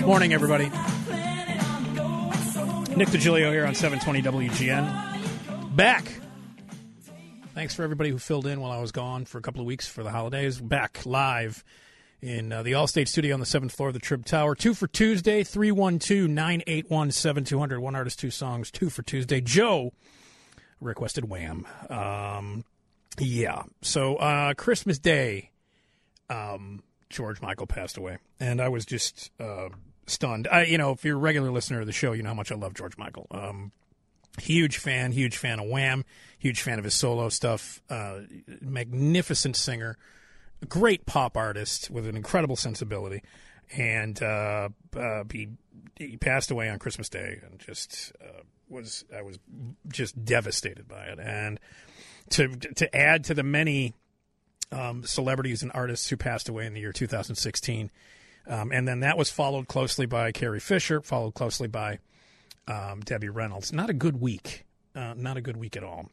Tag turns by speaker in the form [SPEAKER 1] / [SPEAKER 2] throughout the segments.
[SPEAKER 1] Morning, everybody. Nick DiGilio here on 720 WGN. Back. Thanks for everybody who filled in while I was gone for a couple of weeks for the holidays. Back live in the Allstate studio on the 7th floor of the Trib Tower. 2 for Tuesday, 312-981-7200. One artist, two songs, 2 for Tuesday. Joe requested Wham. So Christmas Day, George Michael passed away. And I was just stunned. If you're a regular listener of the show, you know how much I love George Michael. Huge fan of Wham, huge fan of his solo stuff, magnificent singer, great pop artist with an incredible sensibility, and he passed away on Christmas Day, and I was just devastated by it. And to add to the many celebrities and artists who passed away in the year 2016, and then that was followed closely by Carrie Fisher, followed closely by Debbie Reynolds. Not a good week. Not a good week at all.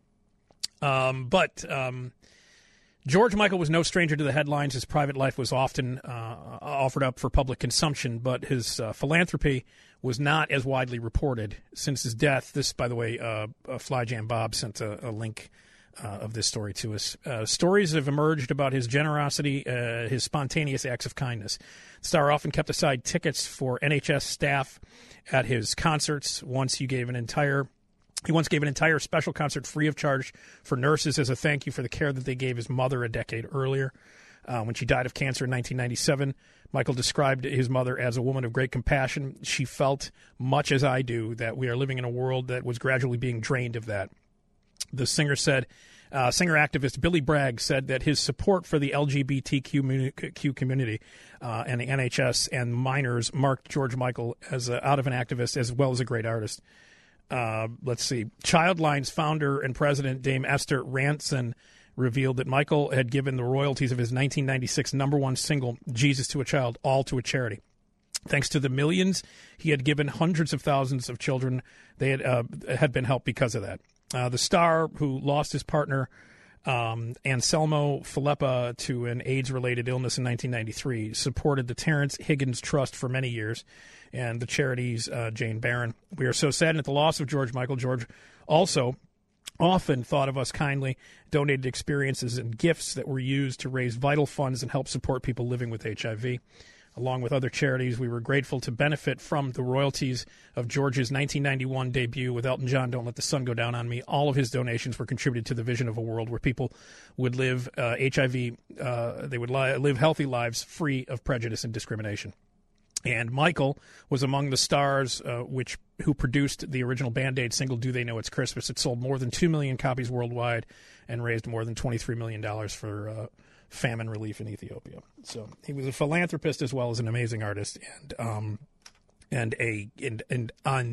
[SPEAKER 1] But George Michael was no stranger to the headlines. His private life was often offered up for public consumption, but his philanthropy was not as widely reported since his death. This, by the way, Fly Jam Bob sent a link of this story to us. Stories have emerged about his generosity, his spontaneous acts of kindness. The star often kept aside tickets for NHS staff at his concerts. He once gave an entire special concert free of charge for nurses as a thank you for the care that they gave his mother a decade earlier. When she died of cancer in 1997, Michael described his mother as a woman of great compassion. She felt, much as I do, that we are living in a world that was gradually being drained of that. The singer activist Billy Bragg said that his support for the LGBTQ community and the NHS and minors marked George Michael as out of an activist as well as a great artist. Let's see. Childline's founder and president, Dame Esther Ranson, revealed that Michael had given the royalties of his 1996 number one single, Jesus to a Child, all to a charity. Thanks to the millions he had given hundreds of thousands of children, they had been helped because of that. The star, who lost his partner, Anselmo Filippa, to an AIDS-related illness in 1993, supported the Terrence Higgins Trust for many years, and the charity's Jane Barron. We are so saddened at the loss of George Michael. George also often thought of us kindly, donated experiences and gifts that were used to raise vital funds and help support people living with HIV. Along with other charities, we were grateful to benefit from the royalties of George's 1991 debut with Elton John, Don't Let the Sun Go Down on Me. All of his donations were contributed to the vision of a world where people would live they would live healthy lives free of prejudice and discrimination. And Michael was among the stars who produced the original Band-Aid single, Do They Know It's Christmas? It sold more than 2 million copies worldwide and raised more than $23 million for famine relief in Ethiopia. So he was a philanthropist as well as an amazing artist and an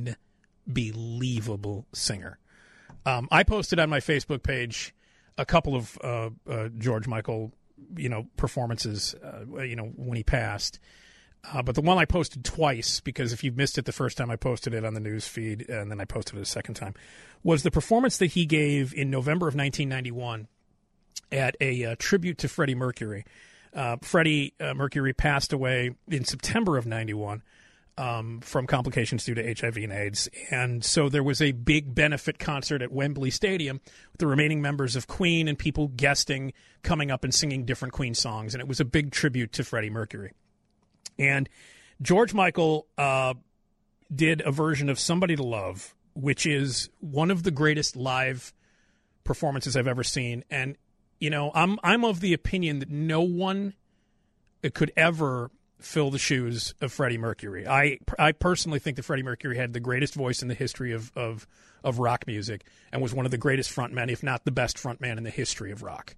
[SPEAKER 1] unbelievable singer. I posted on my Facebook page a couple of George Michael, performances, when he passed. But the one I posted twice, because if you missed it the first time, I posted it on the news feed, and then I posted it a second time, was the performance that he gave in November of 1991 at a tribute to Freddie Mercury. Freddie Mercury passed away in September of 91 from complications due to HIV and AIDS. And so there was a big benefit concert at Wembley Stadium with the remaining members of Queen and people guesting, coming up and singing different Queen songs. And it was a big tribute to Freddie Mercury. And George Michael did a version of Somebody to Love, which is one of the greatest live performances I've ever seen. And I'm of the opinion that no one could ever fill the shoes of Freddie Mercury. I personally think that Freddie Mercury had the greatest voice in the history of rock music and was one of the greatest frontmen, if not the best frontman in the history of rock.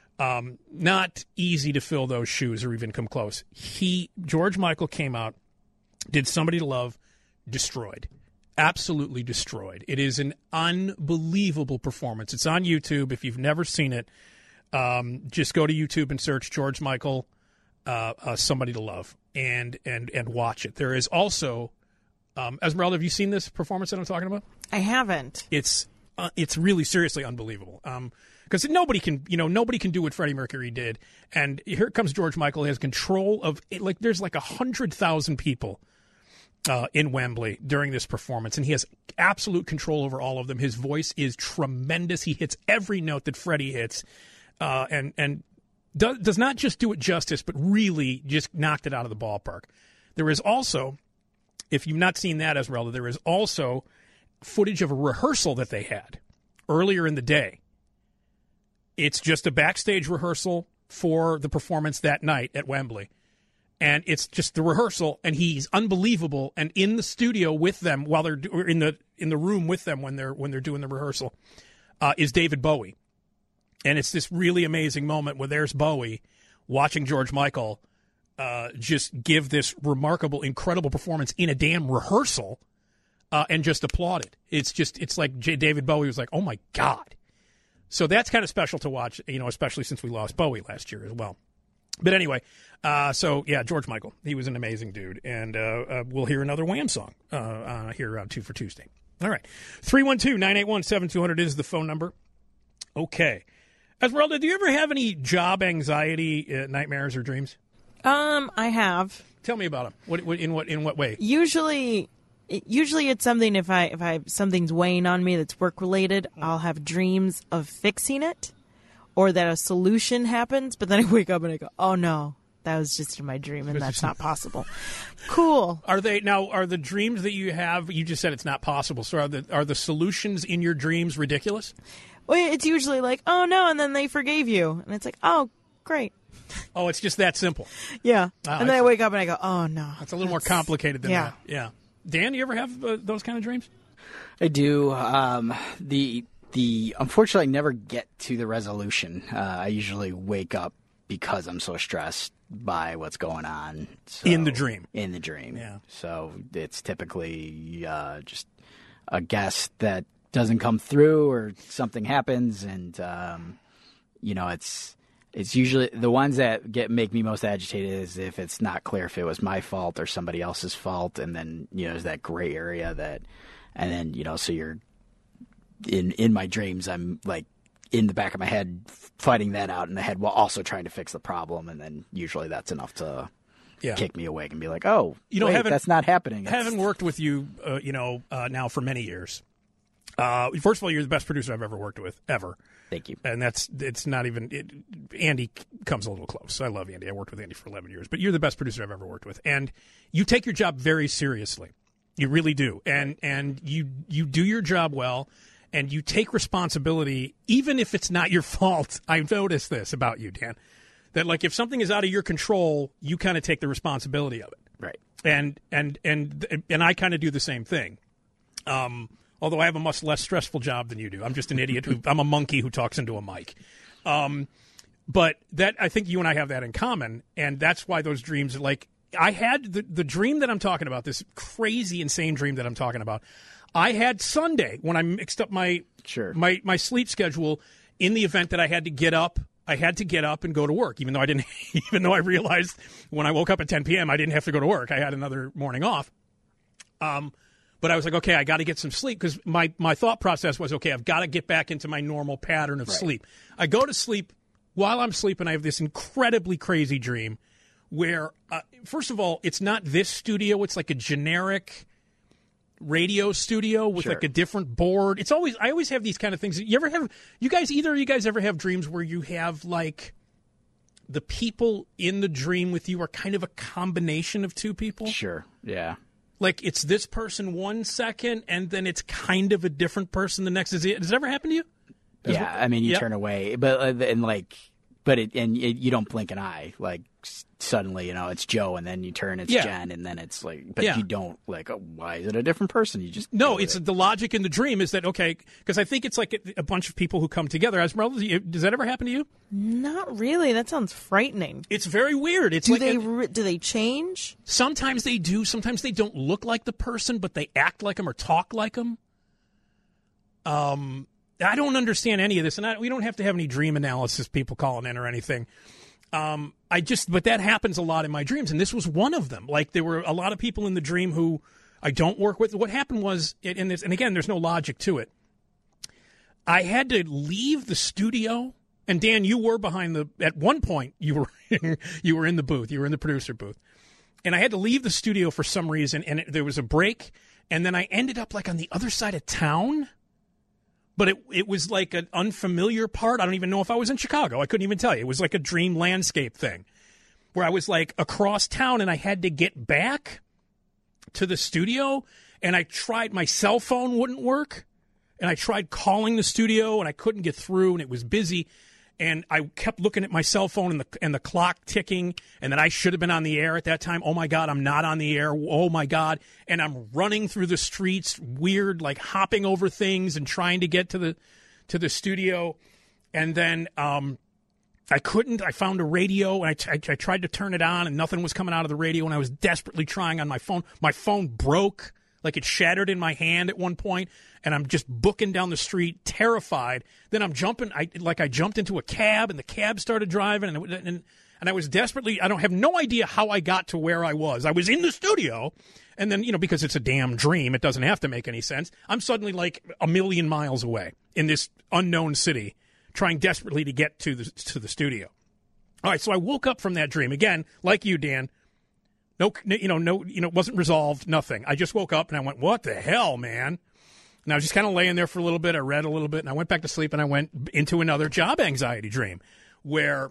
[SPEAKER 1] Not easy to fill those shoes or even come close. George Michael came out, did Somebody to Love, destroyed. Absolutely destroyed. It is an unbelievable performance. It's on YouTube. If you've never seen it, just go to YouTube and search George Michael, Somebody to Love, and watch it. There is also, Esmeralda, have you seen this performance that I'm talking about?
[SPEAKER 2] I haven't.
[SPEAKER 1] It's really seriously unbelievable. Because nobody can do what Freddie Mercury did. And here comes George Michael. He has control of it. There's 100,000 people in Wembley during this performance, and he has absolute control over all of them. His voice is tremendous. He hits every note that Freddie hits, and does not just do it justice, but really just knocked it out of the ballpark. There is also, if you've not seen that, Esmeralda, there is also footage of a rehearsal that they had earlier in the day. It's just a backstage rehearsal for the performance that night at Wembley. And it's just the rehearsal, and he's unbelievable. And in the studio with them, while they're or in the room with them when they're doing the rehearsal, is David Bowie. And it's this really amazing moment where there's Bowie watching George Michael just give this remarkable, incredible performance in a damn rehearsal, and just applauded. It's like David Bowie was like, "Oh my God!" So that's kind of special to watch, especially since we lost Bowie last year as well. But anyway, George Michael, he was an amazing dude, and we'll hear another Wham song here on 2 for Tuesday. All right, 312-981-7200 is the phone number. Okay, Esmeralda, do you ever have any job anxiety, nightmares, or dreams?
[SPEAKER 2] I have.
[SPEAKER 1] Tell me about them. In what way?
[SPEAKER 2] Usually it's something if something's weighing on me that's work related, I'll have dreams of fixing it, or that a solution happens. But then I wake up and I go, "Oh no, that was just in my dream, and that's not possible." Cool.
[SPEAKER 1] Are the dreams that you have? You just said it's not possible. So are the solutions in your dreams ridiculous?
[SPEAKER 2] Well, it's usually like, "Oh no," and then they forgave you, and it's like, "Oh, great."
[SPEAKER 1] Oh, it's just that simple.
[SPEAKER 2] Yeah. And then I wake up and I go, "Oh no."
[SPEAKER 1] That's a little more complicated than that. Yeah. Dan, do you ever have those kind of dreams?
[SPEAKER 3] I do. The unfortunately, I never get to the resolution. I usually wake up because I'm so stressed by what's going on. So,
[SPEAKER 1] in the dream.
[SPEAKER 3] In the dream.
[SPEAKER 1] Yeah.
[SPEAKER 3] So it's typically just a guess that doesn't come through, or something happens, and it's usually the ones that make me most agitated is if it's not clear if it was my fault or somebody else's fault, and then there's that gray area and then so you're in my dreams, I'm like in the back of my head fighting that out in the head while also trying to fix the problem, and then usually that's enough to kick me awake and be like, "Oh, that's not happening."
[SPEAKER 1] Having worked with you, now for many years. First of all, you're the best producer I've ever worked with, ever.
[SPEAKER 3] Thank you.
[SPEAKER 1] And it's not even Andy comes a little close. I love Andy. I worked with Andy for 11 years. But you're the best producer I've ever worked with. And you take your job very seriously. You really do. And you do your job well, and you take responsibility, even if it's not your fault. I've noticed this about you, Dan, that like if something is out of your control, you kind of take the responsibility of it.
[SPEAKER 3] Right.
[SPEAKER 1] And I kind of do the same thing. Although I have a much less stressful job than you do. I'm just an idiot I'm a monkey who talks into a mic. But that, I think you and I have that in common, and that's why those dreams, like, I had the dream that I'm talking about, this crazy, insane dream that I'm talking about. I had Sunday when I mixed up my sleep schedule in the event that I had to get up. I had to get up and go to work, even though I realized when I woke up at 10 p.m. I didn't have to go to work. I had another morning off. But I was like, okay, I got to get some sleep, because my thought process was, okay, I've got to get back into my normal pattern of sleep. I go to sleep. While I'm sleeping, I have this incredibly crazy dream where, first of all, it's not this studio. It's like a generic radio studio with like a different board. I always have these kind of things. Either of you guys ever have dreams where you have like the people in the dream with you are kind of a combination of two people?
[SPEAKER 3] Sure. Yeah.
[SPEAKER 1] Like it's this person 1 second, and then it's kind of a different person the next. Does it ever happen to you?
[SPEAKER 3] Yeah, I mean, you turn away, but you don't blink an eye. Like suddenly, it's Joe, and then you turn, it's Jen, and then it's like, but you don't like, oh, why is it a different person? You just
[SPEAKER 1] the logic in the dream is that okay, because I think it's like a bunch of people who come together. Esmeralda, does that ever happen to you?
[SPEAKER 2] Not really. That sounds frightening.
[SPEAKER 1] It's very weird. It's
[SPEAKER 2] do they change?
[SPEAKER 1] Sometimes they do. Sometimes they don't look like the person, but they act like them or talk like them. I don't understand any of this, and we don't have to have any dream analysis people calling in or anything. But that happens a lot in my dreams, and this was one of them. Like there were a lot of people in the dream who I don't work with. What happened was, and again, there's no logic to it. I had to leave the studio, and Dan, you were at one point you were in the booth, you were in the producer booth. and I had to leave the studio for some reason, and there was a break, and then I ended up like on the other side of town. But it was like an unfamiliar part. I don't even know if I was in Chicago. I couldn't even tell you. It was like a dream landscape thing where I was like across town and I had to get back to the studio. And I tried, my cell phone wouldn't work. And I tried calling the studio and I couldn't get through and it was busy. And I kept looking at my cell phone and the clock ticking, and that I should have been on the air at that time. Oh, my God, I'm not on the air. Oh, my God. And I'm running through the streets, weird, like hopping over things and trying to get to the studio. And then I couldn't. I found a radio, and I tried to turn it on, and nothing was coming out of the radio, and I was desperately trying on my phone. My phone broke. Like it shattered in my hand at one point, and I'm just booking down the street, terrified. Then I'm jumping. I jumped into a cab, and the cab started driving, and I was desperately. I don't have no idea how I got to where I was. I was in the studio, and then because it's a damn dream, it doesn't have to make any sense. I'm suddenly like a million miles away in this unknown city, trying desperately to get to the studio. All right, so I woke up from that dream again, like you, Dan. No, it wasn't resolved, nothing. I just woke up and I went, what the hell, man? And I was just kind of laying there for a little bit. I read a little bit and I went back to sleep and I went into another job anxiety dream where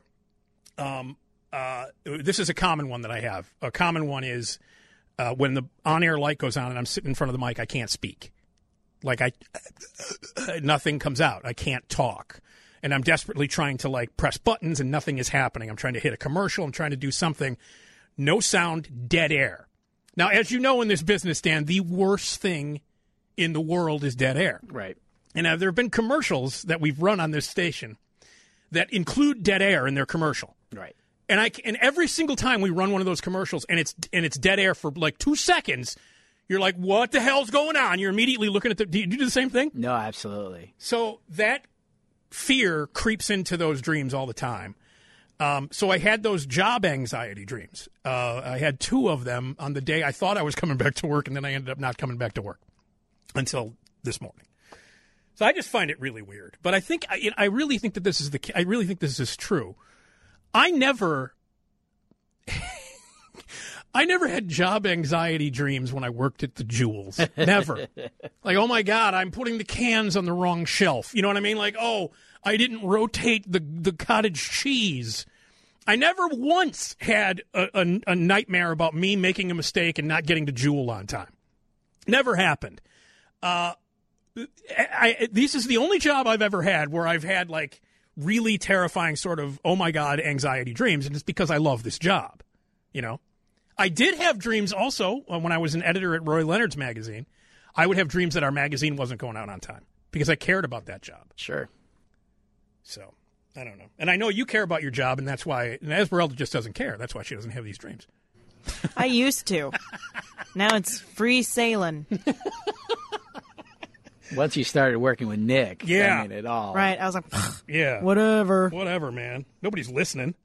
[SPEAKER 1] this is a common one that I have. A common one is when the on-air light goes on and I'm sitting in front of the mic, I can't speak. Like nothing comes out. I can't talk. And I'm desperately trying to like press buttons and nothing is happening. I'm trying to hit a commercial. I'm trying to do something. No sound, dead air. Now, as you know in this business, Dan, the worst thing in the world is dead air.
[SPEAKER 3] Right.
[SPEAKER 1] And there have been commercials that we've run on this station that include dead air in their commercial.
[SPEAKER 3] Right.
[SPEAKER 1] And every single time we run one of those commercials and it's dead air for like 2 seconds, you're like, what the hell's going on? You're immediately looking at do you do the same thing?
[SPEAKER 3] No, absolutely.
[SPEAKER 1] So that fear creeps into those dreams all the time. So I had those job anxiety dreams. I had 2 of them on the day I thought I was coming back to work, and then I ended up not coming back to work until this morning. So I just find it really weird. But I really think that this is I really think this is true. I never had job anxiety dreams when I worked at the Jewels. Never. Like, oh my God, I'm putting the cans on the wrong shelf. You know what I mean? Like, oh, I didn't rotate the cottage cheese. I never once had a nightmare about me making a mistake and not getting to Jewel on time. Never happened. This is the only job I've ever had where I've had like really terrifying sort of, oh my God, anxiety dreams. And it's because I love this job, I did have dreams also when I was an editor at Roy Leonard's magazine. I would have dreams that our magazine wasn't going out on time because I cared about that job.
[SPEAKER 3] Sure.
[SPEAKER 1] So, I don't know. And I know you care about your job, and that's why Esmeralda just doesn't care. That's why she doesn't have these dreams.
[SPEAKER 2] I used to. Now it's free sailing.
[SPEAKER 3] Once you started working with Nick,
[SPEAKER 1] yeah.
[SPEAKER 3] I mean, it all.
[SPEAKER 2] Right. I was like,
[SPEAKER 1] yeah,
[SPEAKER 2] whatever,
[SPEAKER 1] man. Nobody's listening.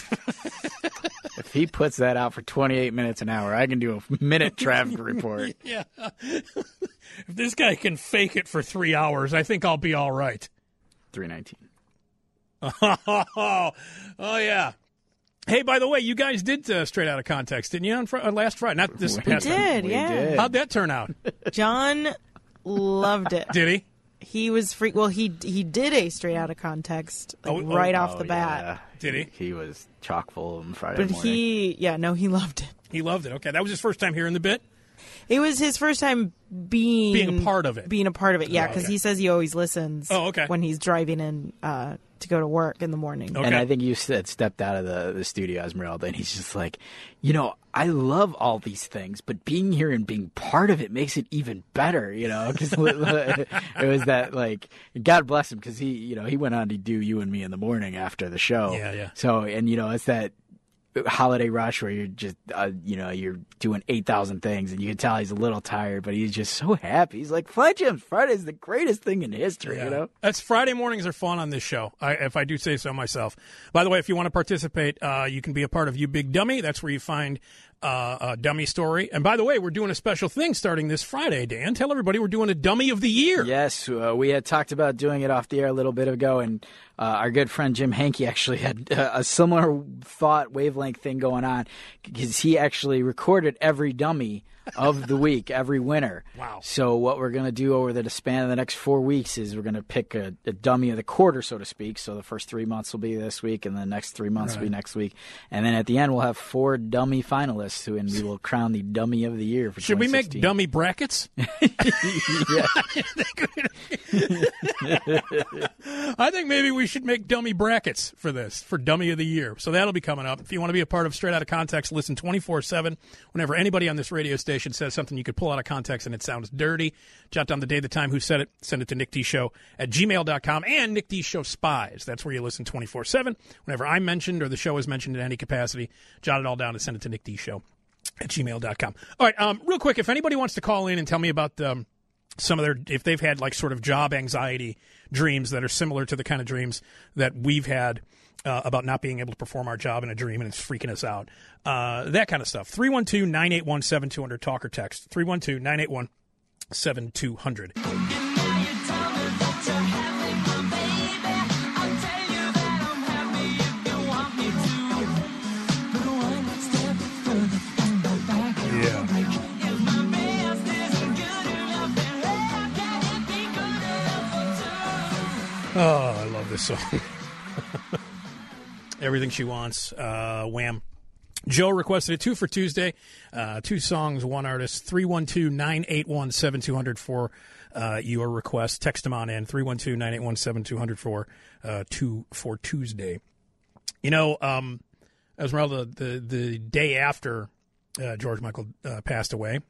[SPEAKER 3] If he puts that out for 28 minutes an hour, I can do a minute traffic report.
[SPEAKER 1] Yeah. If this guy can fake it for 3 hours, I think I'll be all right.
[SPEAKER 3] 319.
[SPEAKER 1] Oh, yeah. Hey, by the way, you guys did Straight Outta Context, didn't you, on last Friday? Not this past
[SPEAKER 2] Friday.
[SPEAKER 3] We
[SPEAKER 2] Yeah.
[SPEAKER 3] did.
[SPEAKER 1] How'd that turn out?
[SPEAKER 2] John loved it.
[SPEAKER 1] Did he?
[SPEAKER 2] He was free. Well, he did a Straight Outta Context right off the bat.
[SPEAKER 3] Yeah.
[SPEAKER 1] Did he?
[SPEAKER 3] He was chock full on Friday
[SPEAKER 2] But
[SPEAKER 3] morning.
[SPEAKER 2] he loved it.
[SPEAKER 1] He loved it. Okay, that was his first time hearing the bit?
[SPEAKER 2] It was his first time being
[SPEAKER 1] a part of it.
[SPEAKER 2] Being a part of it, yeah, because
[SPEAKER 1] okay.
[SPEAKER 2] he says he always listens when he's driving in to go to work in the morning.
[SPEAKER 1] Okay.
[SPEAKER 3] And I think you stepped out of the studio, Esmeralda, and he's just like, I love all these things, but being here and being part of it makes it even better, because it was that, like, God bless him, because he went on to do You and Me in the Morning after the show.
[SPEAKER 1] Yeah, yeah.
[SPEAKER 3] So, and, it's that holiday rush where you're just, you're doing 8,000 things, and you can tell he's a little tired, but he's just so happy. He's like, Fly Jams Friday is the greatest thing in history,
[SPEAKER 1] That's Friday mornings are fun on this show, if I do say so myself. By the way, if you want to participate, you can be a part of You Big Dummy. That's where you find dummy story. And by the way, we're doing a special thing starting this Friday, Dan. Tell everybody we're doing a dummy of the year.
[SPEAKER 3] Yes, we had talked about doing it off the air a little bit ago, and our good friend Jim Hankey actually had a similar thought wavelength thing going on, because he actually recorded every dummy of the week, every winner.
[SPEAKER 1] Wow.
[SPEAKER 3] So what we're going to do over the span of the next 4 weeks is we're going to pick a dummy of the quarter, so to speak. So the first 3 months will be this week, and the next 3 months will be next week. And then at the end, we'll have 4 dummy finalists, and we will crown the dummy of the year for
[SPEAKER 1] Should we
[SPEAKER 3] 2016.
[SPEAKER 1] make dummy brackets?
[SPEAKER 3] Yeah.
[SPEAKER 1] I think maybe we should make dummy brackets for this, for dummy of the year. So that'll be coming up. If you want to be a part of Straight Outta Context, listen 24/7. Whenever anybody on this radio station says something you could pull out of context and it sounds dirty, jot down the day, the time, who said it, send it to nickdshow@gmail.com, and Nick D Show Spies. That's where you listen 24/7. Whenever I'm mentioned or the show is mentioned in any capacity, jot it all down and send it to nickdshow@gmail.com. All right, real quick, if anybody wants to call in and tell me about some of their, if they've had like sort of job anxiety dreams that are similar to the kind of dreams that we've had about not being able to perform our job in a dream and it's freaking us out, that kind of stuff. 312-981-7200, talk or text. 312-981-7200. Oh, I love this song. Everything She Wants, Wham. Joe requested a 2 for Tuesday. 2 songs, 1 artist. 312-981-7200 for your request. Text them on in. 312-981-7200 for 2 for Tuesday. You know, Esmeralda, the day after George Michael passed away,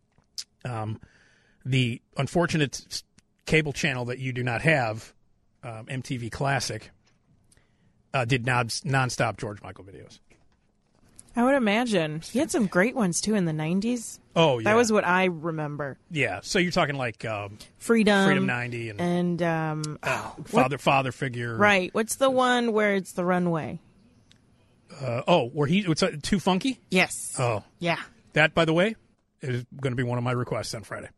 [SPEAKER 1] the unfortunate cable channel that you do not have, MTV Classic, did nonstop George Michael videos.
[SPEAKER 2] I would imagine. He had some great ones, too, in the 90s.
[SPEAKER 1] Oh, yeah.
[SPEAKER 2] That was what I remember.
[SPEAKER 1] Yeah, so you're talking like
[SPEAKER 2] Freedom
[SPEAKER 1] 90
[SPEAKER 2] and
[SPEAKER 1] Father Figure.
[SPEAKER 2] Right. What's the one where it's the runway?
[SPEAKER 1] Where it's Too Funky?
[SPEAKER 2] Yes.
[SPEAKER 1] Oh.
[SPEAKER 2] Yeah.
[SPEAKER 1] That, by the way, is going to be one of my requests on Friday.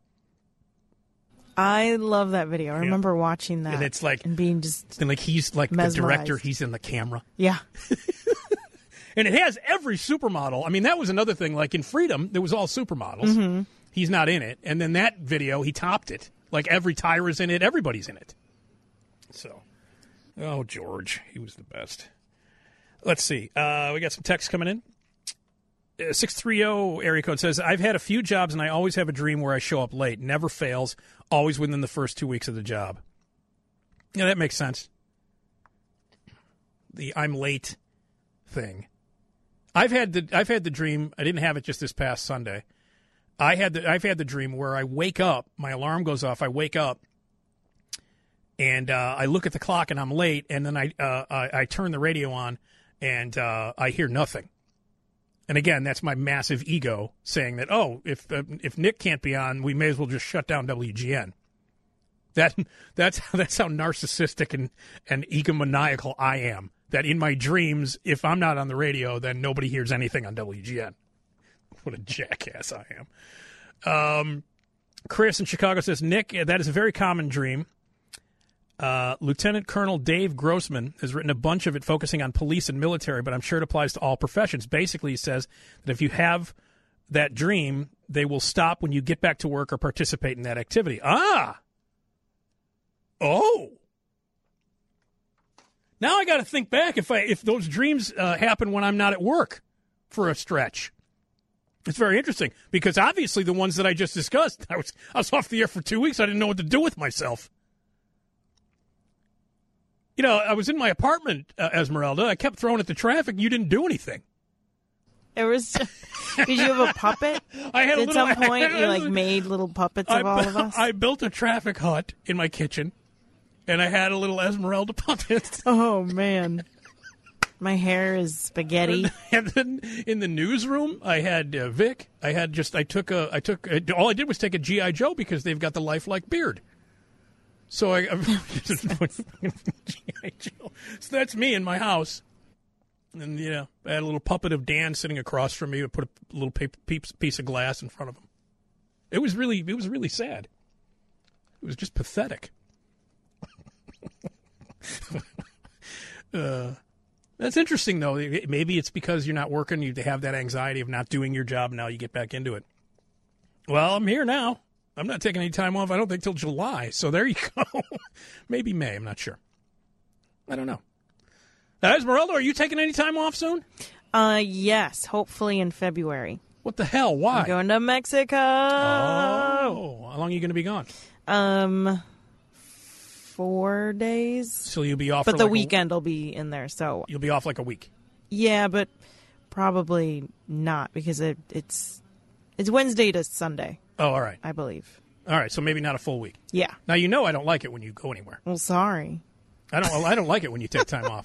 [SPEAKER 2] I love that video. I remember watching that.
[SPEAKER 1] And it's like,
[SPEAKER 2] and being just
[SPEAKER 1] and like he's like
[SPEAKER 2] mesmerized.
[SPEAKER 1] The director, he's in the camera.
[SPEAKER 2] Yeah.
[SPEAKER 1] And it has every supermodel. I mean, that was another thing. Like in Freedom, there was all supermodels.
[SPEAKER 2] Mm-hmm.
[SPEAKER 1] He's not in it. And then that video, he topped it. Like every Tyra's in it. Everybody's in it. So, oh, George. He was the best. Let's see. We got some texts coming in. 630 area code says, I've had a few jobs and I always have a dream where I show up late. Never fails. Always within the first 2 weeks of the job. Yeah, that makes sense. The I'm late thing. I've had the dream. I didn't have it just this past Sunday. I've had the dream where I wake up, my alarm goes off, I wake up, and I look at the clock and I'm late, and then I turn the radio on and I hear nothing. And again, that's my massive ego saying that, oh, if Nick can't be on, we may as well just shut down WGN. That's how narcissistic and egomaniacal I am. That in my dreams, if I'm not on the radio, then nobody hears anything on WGN. What a jackass I am. Chris in Chicago says, Nick, that is a very common dream. Lieutenant Colonel Dave Grossman has written a bunch of it focusing on police and military, but I'm sure it applies to all professions. Basically, he says that if you have that dream, they will stop when you get back to work or participate in that activity. Ah! Oh! Now I got to think back if those dreams happen when I'm not at work for a stretch. It's very interesting because obviously the ones that I just discussed, I was off the air for 2 weeks. I didn't know what to do with myself. You know, I was in my apartment, Esmeralda. I kept throwing at the traffic. You didn't do anything.
[SPEAKER 2] It was. Did you have a puppet?
[SPEAKER 1] I had
[SPEAKER 2] At some point, you made little puppets of all of us.
[SPEAKER 1] I built a traffic hut in my kitchen. And I had a little Esmeralda puppet.
[SPEAKER 2] Oh, man. My hair is spaghetti.
[SPEAKER 1] And then in the newsroom, I had Vic. All I did was take a G.I. Joe because they've got the lifelike beard. So G.I. Joe. So that's me in my house. And, I had a little puppet of Dan sitting across from me. I put a little piece of glass in front of him. It was really sad. It was just pathetic. That's interesting, though. Maybe it's because you're not working. You have that anxiety of not doing your job. Now you get back into it. Well, I'm here now. I'm not taking any time off, I don't think, till July. So there you go. Maybe May. I'm not sure. I don't know. Esmeralda, are you taking any time off soon?
[SPEAKER 2] Yes, hopefully in February.
[SPEAKER 1] What the hell? Why?
[SPEAKER 2] I'm going to Mexico.
[SPEAKER 1] Oh, how long are you going to be gone?
[SPEAKER 2] 4 days.
[SPEAKER 1] So you'll be off
[SPEAKER 2] but
[SPEAKER 1] for
[SPEAKER 2] the
[SPEAKER 1] like
[SPEAKER 2] weekend will be in there, so.
[SPEAKER 1] You'll be off like a week.
[SPEAKER 2] Yeah, but probably not because it's Wednesday to Sunday.
[SPEAKER 1] Oh, all right.
[SPEAKER 2] I believe.
[SPEAKER 1] All right, so maybe not a full week.
[SPEAKER 2] Yeah.
[SPEAKER 1] Now, I don't like it when you go anywhere.
[SPEAKER 2] Well, sorry.
[SPEAKER 1] I don't like it when you take time off.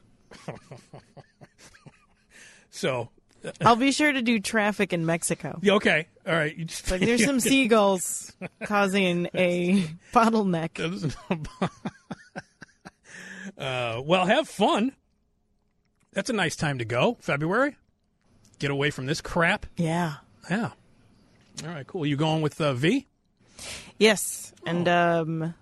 [SPEAKER 1] So
[SPEAKER 2] I'll be sure to do traffic in Mexico.
[SPEAKER 1] Yeah, okay. All right.
[SPEAKER 2] Like there's some seagulls causing a bottleneck.
[SPEAKER 1] Well, have fun. That's a nice time to go. February. Get away from this crap.
[SPEAKER 2] Yeah.
[SPEAKER 1] Yeah. All right, cool. You going with V?
[SPEAKER 2] Yes. And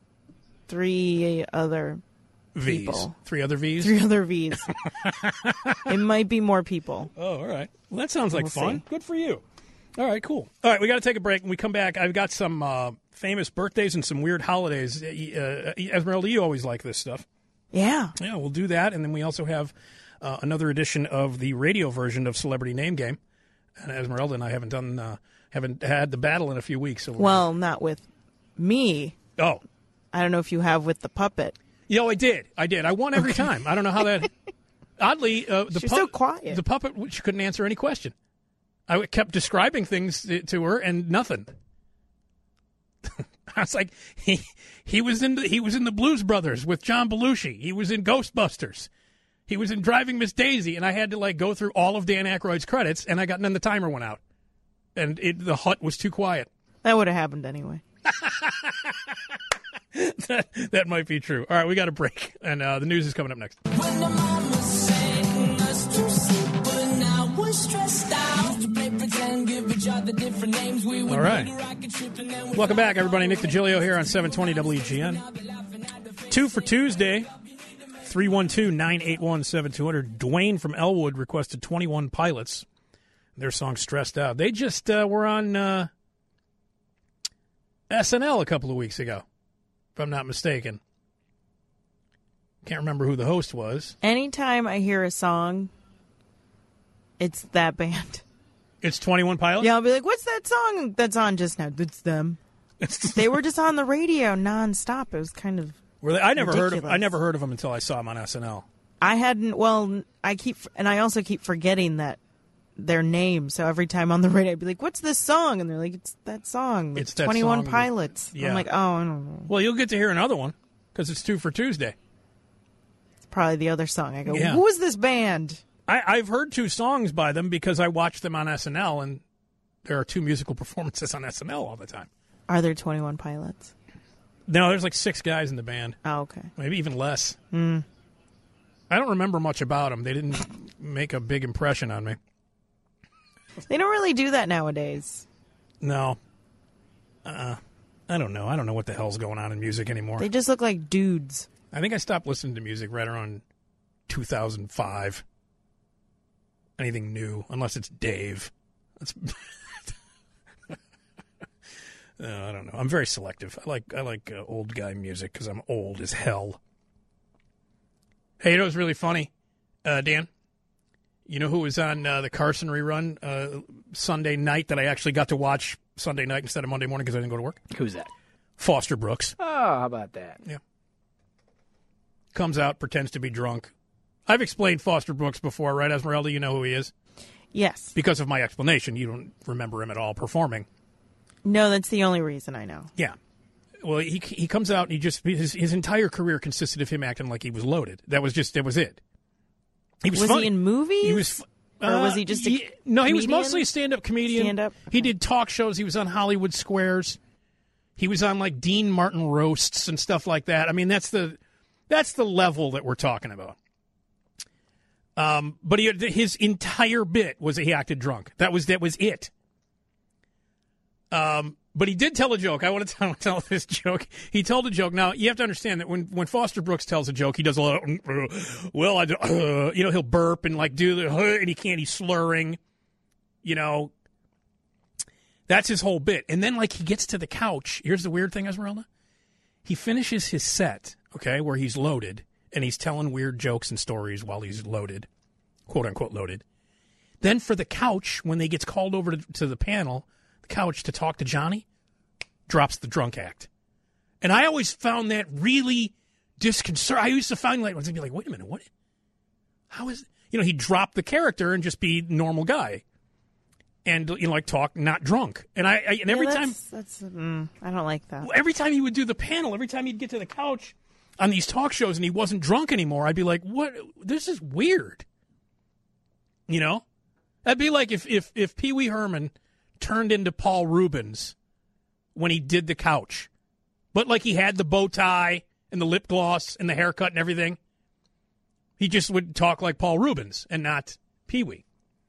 [SPEAKER 2] 3 other
[SPEAKER 1] V's.
[SPEAKER 2] people.
[SPEAKER 1] 3 other V's?
[SPEAKER 2] 3 other V's. It might be more people.
[SPEAKER 1] Oh, all right. Well, that sounds like fun.
[SPEAKER 2] See.
[SPEAKER 1] Good for you. All right, cool. All right, we got to take a break. When we come back, I've got some famous birthdays and some weird holidays. Esmeralda, you always like this stuff.
[SPEAKER 2] Yeah.
[SPEAKER 1] Yeah, we'll do that. And then we also have another edition of the radio version of Celebrity Name Game. And Esmeralda and I haven't had the battle in a few weeks. So
[SPEAKER 2] well, not with me.
[SPEAKER 1] Oh.
[SPEAKER 2] I don't know if you have with the puppet.
[SPEAKER 1] Yeah, I did. I won every time. I don't know how that... Oddly,
[SPEAKER 2] She's so quiet.
[SPEAKER 1] The puppet, she couldn't answer any question. I kept describing things to her and nothing. I was like, he was in the Blues Brothers with John Belushi. He was in Ghostbusters. He was in Driving Miss Daisy, and I had to go through all of Dan Aykroyd's credits, and then the timer went out, and the hut was too quiet.
[SPEAKER 2] That would have happened anyway.
[SPEAKER 1] That might be true. All right, we got a break, and the news is coming up next. All right. Welcome back, everybody. Nick DiGilio here on 720 WGN. 2 for Tuesday, 312-981-7200. Dwayne from Elwood requested 21 Pilots. Their song Stressed Out. They just were on SNL a couple of weeks ago, if I'm not mistaken. Can't remember who the host was.
[SPEAKER 2] Anytime I hear a song, it's that band.
[SPEAKER 1] It's 21 Pilots?
[SPEAKER 2] Yeah, I'll be like, what's that song that's on just now? It's them. They were just on the radio nonstop. It was kind of
[SPEAKER 1] I never
[SPEAKER 2] ridiculous.
[SPEAKER 1] heard of them until I saw them on SNL.
[SPEAKER 2] I hadn't. Well, I also keep forgetting that their name. So every time on the radio, I'd be like, "What's this song?" And they're like, "It's that song.
[SPEAKER 1] It's that
[SPEAKER 2] 21
[SPEAKER 1] song.
[SPEAKER 2] Pilots."
[SPEAKER 1] Yeah.
[SPEAKER 2] I'm like, "Oh, I don't know."
[SPEAKER 1] Well, you'll get to hear another one because it's 2 for Tuesday.
[SPEAKER 2] It's probably the other song. I go,
[SPEAKER 1] Yeah.
[SPEAKER 2] "Who is this band?"
[SPEAKER 1] I've heard 2 songs by them because I watched them on SNL, and there are 2 musical performances on SNL all the time.
[SPEAKER 2] Are there 21 Pilots?
[SPEAKER 1] No, there's 6 guys in the band.
[SPEAKER 2] Oh, okay.
[SPEAKER 1] Maybe even less. I don't remember much about them. They didn't make a big impression on me.
[SPEAKER 2] They don't really do that nowadays.
[SPEAKER 1] No. I don't know. I don't know what the hell's going on in music anymore.
[SPEAKER 2] They just look like dudes.
[SPEAKER 1] I think I stopped listening to music right around 2005. Anything new, unless it's Dave. That's I don't know. I'm very selective. I like old guy music because I'm old as hell. Hey, it was really funny, Dan. You know who was on the Carson rerun Sunday night that I actually got to watch Sunday night instead of Monday morning because I didn't go to work?
[SPEAKER 3] Who's that?
[SPEAKER 1] Foster Brooks.
[SPEAKER 3] Oh, how about that?
[SPEAKER 1] Yeah. Comes out, pretends to be drunk. I've explained Foster Brooks before, right, Esmeralda? You know who he is?
[SPEAKER 2] Yes.
[SPEAKER 1] Because of my explanation, you don't remember him at all performing.
[SPEAKER 2] No, that's the only reason I know.
[SPEAKER 1] Yeah. Well, he comes out and his entire career consisted of him acting like he was loaded. That was it. He was funny.
[SPEAKER 2] He in movies?
[SPEAKER 1] He was,
[SPEAKER 2] or was he just a
[SPEAKER 1] No, he was
[SPEAKER 2] comedian?
[SPEAKER 1] mostly a stand-up comedian.
[SPEAKER 2] Stand-up?
[SPEAKER 1] He
[SPEAKER 2] Okay.
[SPEAKER 1] did talk shows. He was on Hollywood Squares. He was on Dean Martin roasts and stuff like that. I mean, that's the level that we're talking about. But his entire bit was that he acted drunk. That was it. But he did tell a joke. I want to tell this joke. He told a joke. Now, you have to understand that when Foster Brooks tells a joke, he does a lot of, he'll burp and like do the, and he's slurring, That's his whole bit. And then like he gets to the couch. Here's the weird thing, Esmeralda. He finishes his set, okay, where he's loaded, and he's telling weird jokes and stories while he's loaded, quote unquote loaded. Then for the couch, when they gets called over to the panel, couch to talk to Johnny, drops the drunk act. And I always found that really disconcerting. I used to find like, I'd be like, wait a minute, what? How is, he'd drop the character and just be normal guy. And, like talk, not drunk. And every time.
[SPEAKER 2] I don't like that.
[SPEAKER 1] Every time he would do the panel, every time he'd get to the couch on these talk shows and he wasn't drunk anymore, I'd be like, what? This is weird. That'd be like if Pee Wee Herman turned into Paul Rubens when he did the couch. But like he had the bow tie and the lip gloss and the haircut and everything. He just would talk like Paul Rubens and not Pee Wee.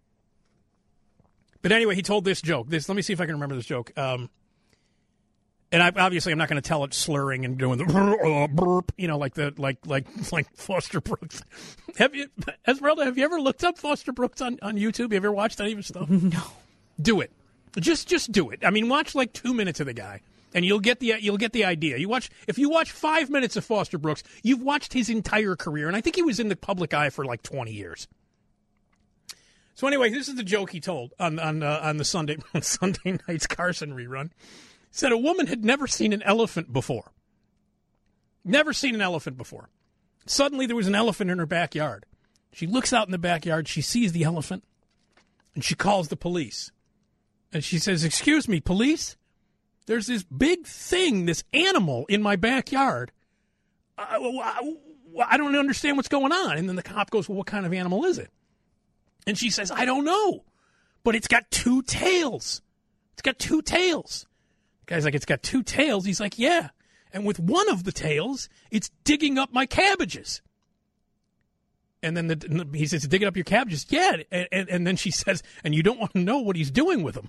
[SPEAKER 1] But anyway, he told this joke. Let me see if I can remember this joke. And I'm not going to tell it slurring and doing the burp, like Foster Brooks. Esmeralda, have you ever looked up Foster Brooks on YouTube? Have you ever watched any of his stuff?
[SPEAKER 2] No.
[SPEAKER 1] Do it. Just do it. I mean, watch like 2 minutes of the guy, and you'll get the idea. If you watch 5 minutes of Foster Brooks, you've watched his entire career, and I think he was in the public eye for like 20 years. So anyway, this is the joke he told on the Sunday night's Carson rerun. He said a woman had never seen an elephant before. Never seen an elephant before. Suddenly there was an elephant in her backyard. She looks out in the backyard, she sees the elephant, and she calls the police. And she says, "Excuse me, police? There's this big thing, this animal in my backyard. I don't understand what's going on." And then the cop goes, "Well, what kind of animal is it?" And she says, "I don't know, but it's got 2 tails. It's got 2 tails." The guy's like, "It's got 2 tails?" He's like, "Yeah. And with one of the tails, it's digging up my cabbages." And then he says, "Digging up your cabbages?" "Yeah." And then she says, "And you don't want to know what he's doing with them."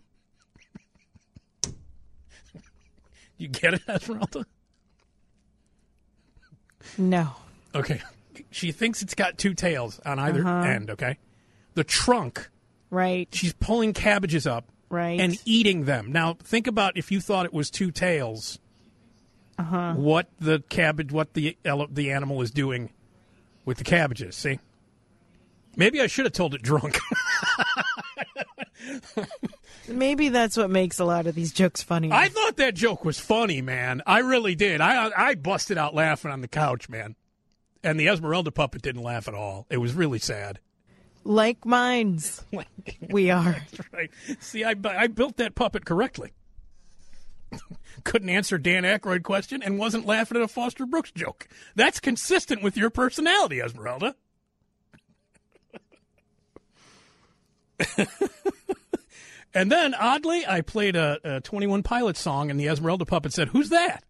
[SPEAKER 1] You get it, Esmeralda?
[SPEAKER 2] No.
[SPEAKER 1] Okay. She thinks it's got 2 tails on either end, okay? The trunk.
[SPEAKER 2] Right.
[SPEAKER 1] She's pulling cabbages up.
[SPEAKER 2] Right.
[SPEAKER 1] And eating them. Now, think about if you thought it was 2 tails, what the animal is doing with the cabbages, see? Maybe I should have told it drunk.
[SPEAKER 2] Maybe that's what makes a lot of these jokes funny.
[SPEAKER 1] I thought that joke was funny, man. I really did. I busted out laughing on the couch, man. And the Esmeralda puppet didn't laugh at all. It was really sad.
[SPEAKER 2] Like minds. We are.
[SPEAKER 1] That's right. See, I built that puppet correctly. Couldn't answer Dan Aykroyd question and wasn't laughing at a Foster Brooks joke. That's consistent with your personality, Esmeralda. And then, oddly, I played a 21 Pilots song, and the Esmeralda puppet said, "Who's that?"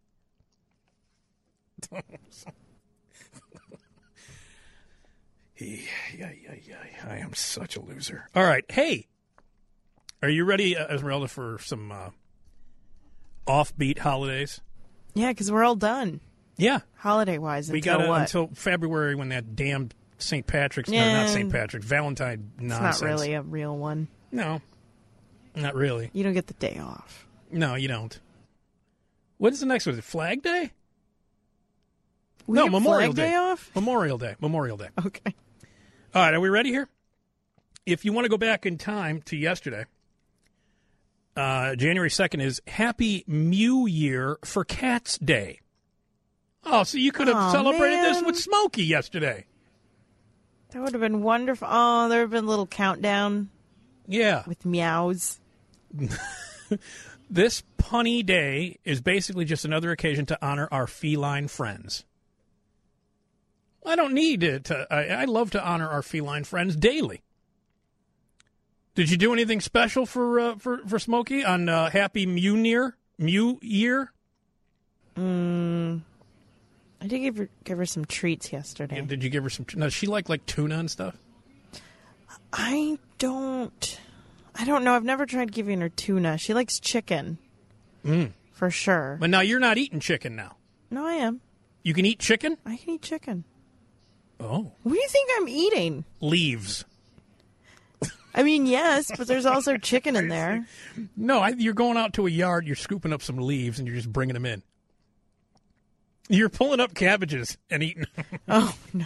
[SPEAKER 1] I am such a loser. All right. Hey, are you ready, Esmeralda, for some offbeat holidays?
[SPEAKER 2] Yeah, because we're all done.
[SPEAKER 1] Yeah.
[SPEAKER 2] Holiday-wise,
[SPEAKER 1] we got until February when that damn St. Patrick's, no, not St. Patrick's, Valentine nonsense.
[SPEAKER 2] It's not really a real one.
[SPEAKER 1] No, not really.
[SPEAKER 2] You don't get the day off.
[SPEAKER 1] No, you don't. What is the next one? Is it Flag Day?
[SPEAKER 2] No,
[SPEAKER 1] Memorial
[SPEAKER 2] Day off?
[SPEAKER 1] Memorial Day.
[SPEAKER 2] Okay.
[SPEAKER 1] All right, are we ready here? If you want to go back in time to yesterday, January 2nd is Happy Mew Year for Cats Day. Oh, so you could have celebrated this with Smokey yesterday.
[SPEAKER 2] That would have been wonderful. Oh, there would have been a little countdown.
[SPEAKER 1] Yeah.
[SPEAKER 2] With meows.
[SPEAKER 1] This punny day is basically just another occasion to honor our feline friends. I don't need it. I love to honor our feline friends daily. Did you do anything special for Smokey on Happy Mew Year?
[SPEAKER 2] I did give her some treats yesterday.
[SPEAKER 1] Yeah, did you give her some? No, she like tuna and stuff.
[SPEAKER 2] I don't know. I've never tried giving her tuna. She likes chicken. For sure.
[SPEAKER 1] But now you're not eating chicken now.
[SPEAKER 2] No, I am.
[SPEAKER 1] You can eat chicken?
[SPEAKER 2] I can eat chicken.
[SPEAKER 1] Oh.
[SPEAKER 2] What do you think I'm eating?
[SPEAKER 1] Leaves.
[SPEAKER 2] I mean, yes, but there's also chicken in there.
[SPEAKER 1] No, you're going out to a yard, you're scooping up some leaves, and you're just bringing them in. You're pulling up cabbages and eating them.
[SPEAKER 2] Oh, no.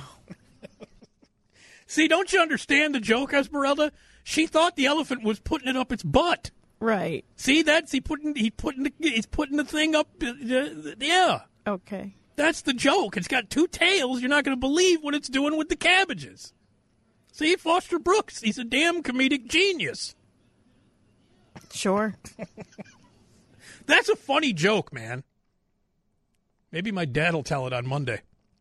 [SPEAKER 1] See, don't you understand the joke, Esmeralda? She thought the elephant was putting it up its butt.
[SPEAKER 2] Right.
[SPEAKER 1] See, he's putting the thing up. Yeah.
[SPEAKER 2] Okay.
[SPEAKER 1] That's the joke. It's got two tails. You're not going to believe what it's doing with the cabbages. See, Foster Brooks, he's a damn comedic genius.
[SPEAKER 2] Sure.
[SPEAKER 1] That's a funny joke, man. Maybe my dad will tell it on Monday.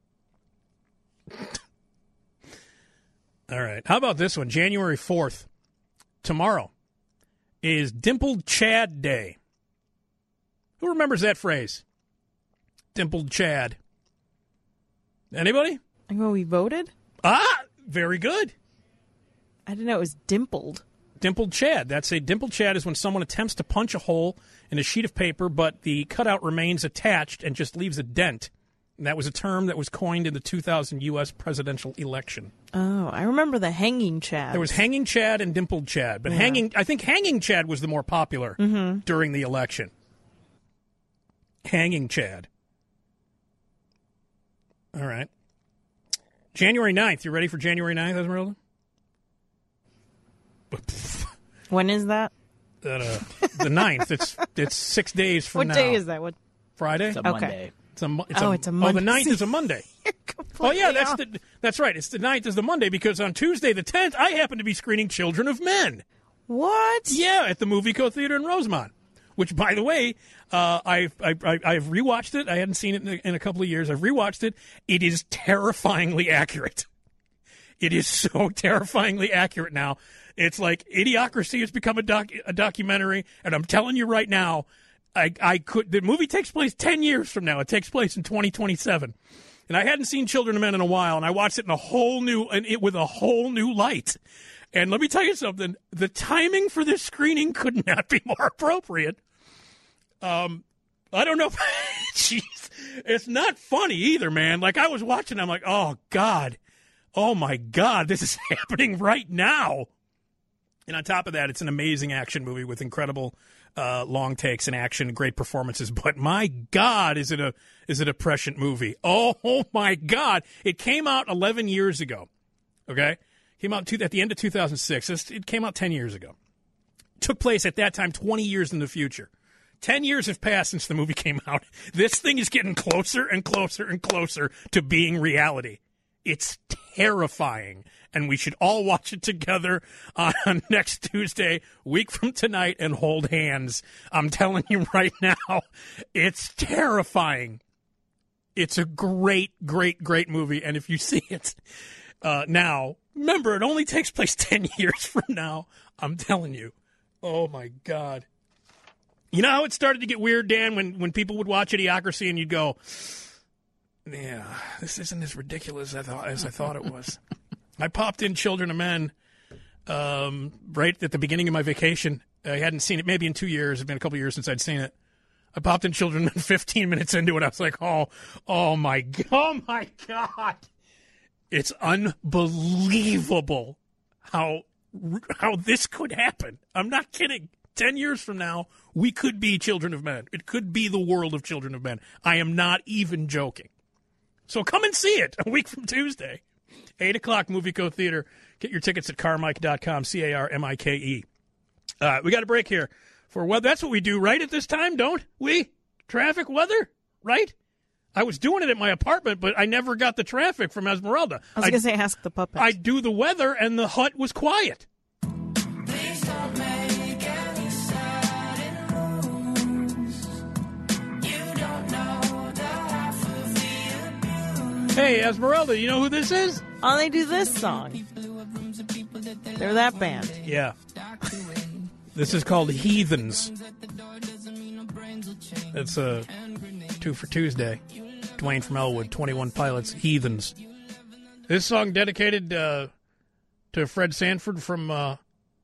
[SPEAKER 1] All right. How about this one? January 4th. Tomorrow is Dimpled Chad Day. Who remembers that phrase? Dimpled Chad. Anybody?
[SPEAKER 2] Well, we voted?
[SPEAKER 1] Very good.
[SPEAKER 2] I didn't know it was dimpled.
[SPEAKER 1] Dimpled Chad. Dimpled Chad is when someone attempts to punch a hole in a sheet of paper, but the cutout remains attached and just leaves a dent. And that was a term that was coined in the 2000 U.S. presidential election.
[SPEAKER 2] Oh, I remember the hanging Chad.
[SPEAKER 1] There was Hanging Chad and Dimpled Chad, but I think Hanging Chad was the more popular during the election. Hanging Chad. All right. January 9th. You ready for January 9th, Esmeralda?
[SPEAKER 2] When is that?
[SPEAKER 1] The 9th. It's 6 days from now.
[SPEAKER 2] What day is that? What?
[SPEAKER 1] Friday?
[SPEAKER 3] It's a Monday.
[SPEAKER 2] It's a Monday.
[SPEAKER 1] Oh, the 9th is a Monday. Oh, yeah, that's right. It's the 9th is the Monday because on Tuesday the 10th, I happen to be screening Children of Men.
[SPEAKER 2] What?
[SPEAKER 1] Yeah, at the Movie Co. Theater in Rosemont. Which, by the way, I've rewatched it. I hadn't seen it in a couple of years. I've rewatched it. It is terrifyingly accurate. It is so terrifyingly accurate now. It's like Idiocracy has become a documentary, and I'm telling you right now, the movie takes place 10 years from now. It takes place in 2027. And I hadn't seen Children of Men in a while, and I watched it with a whole new light. And let me tell you something. The timing for this screening could not be more appropriate. I don't know. Jeez. It's not funny either, man. Like, I was watching, I'm like, oh, God. Oh, my God. This is happening right now. And on top of that, it's an amazing action movie with incredible long takes and action, great performances. But my God, is it a prescient movie? Oh my God! It came out 11 years ago. Okay, came out at the end of 2006. It came out 10 years ago. Took place at that time 20 years in the future. 10 years have passed since the movie came out. This thing is getting closer and closer and closer to being reality. It's terrifying, and we should all watch it together on next Tuesday, week from tonight, and hold hands. I'm telling you right now, it's terrifying. It's a great, great, great movie, and if you see it now, remember, it only takes place 10 years from now. I'm telling you. Oh, my God. You know how it started to get weird, Dan, when people would watch Idiocracy and you'd go, yeah, this isn't as ridiculous as I thought it was. I popped in Children of Men right at the beginning of my vacation. I hadn't seen it maybe in 2 years. It's been a couple of years since I'd seen it. I popped in Children of Men 15 minutes into it. I was like, oh my God. It's unbelievable how this could happen. I'm not kidding. 10 years from now, we could be Children of Men. It could be the world of Children of Men. I am not even joking. So come and see it a week from Tuesday. 8 o'clock, Movie Co. Theater. Get your tickets at carmike.com, CARMIKE. We got a break here for weather. That's what we do right at this time, don't we? Traffic, weather, right? I was doing it at my apartment, but I never got the traffic from Esmeralda.
[SPEAKER 2] I was going to say, ask the puppet.
[SPEAKER 1] I do the weather, and the hut was quiet.
[SPEAKER 4] Please don't make any sudden moves. You don't know the half of the abuse.
[SPEAKER 1] Hey, Esmeralda, you know who this is?
[SPEAKER 2] Oh, they do this song. They're that band.
[SPEAKER 1] Yeah. This is called Heathens. It's a 2 for Tuesday. Dwayne from Elwood, 21 Pilots, Heathens. This song dedicated to to Fred Sanford from Aunt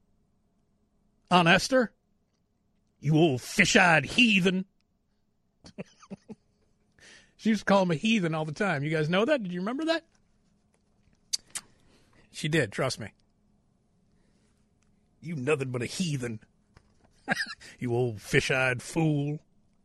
[SPEAKER 1] Esther? You old fish-eyed heathen. She used to call him a heathen all the time. You guys know that? Did you remember that? She did, trust me. You nothing but a heathen. You old fish-eyed fool.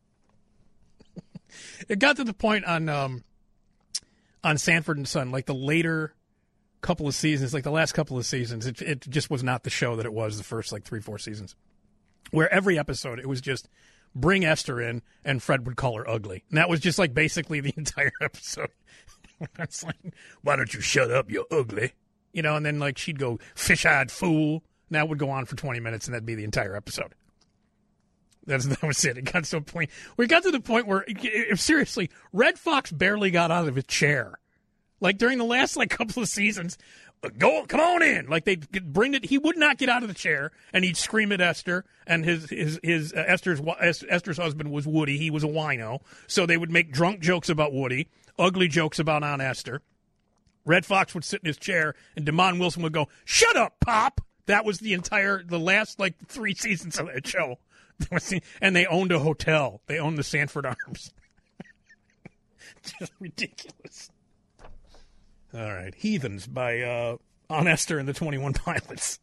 [SPEAKER 1] It got to the point on Sanford and Son, like the later couple of seasons, like the last couple of seasons, it just was not the show that it was the first like 3-4 seasons. Where every episode it was just bring Esther in and Fred would call her ugly. And that was just like basically the entire episode. It's like, why don't you shut up, you ugly? You know, and then like she'd go fish-eyed fool. And that would go on for 20 minutes and that'd be the entire episode. That was it. It got to a point. We got to the point where, seriously, Red Fox barely got out of his chair. Like during the last like couple of seasons, come on in. Like they'd bring it. He would not get out of the chair, and he'd scream at Esther. And Esther's husband was Woody. He was a wino, so they would make drunk jokes about Woody, ugly jokes about Aunt Esther. Red Fox would sit in his chair, and Damon Wilson would go, "Shut up, Pop." That was the last like 3 seasons of that show. And they owned a hotel. They owned the Sanford Arms. Just ridiculous. All right. Heathens by Aunt Esther and the 21 Pilots.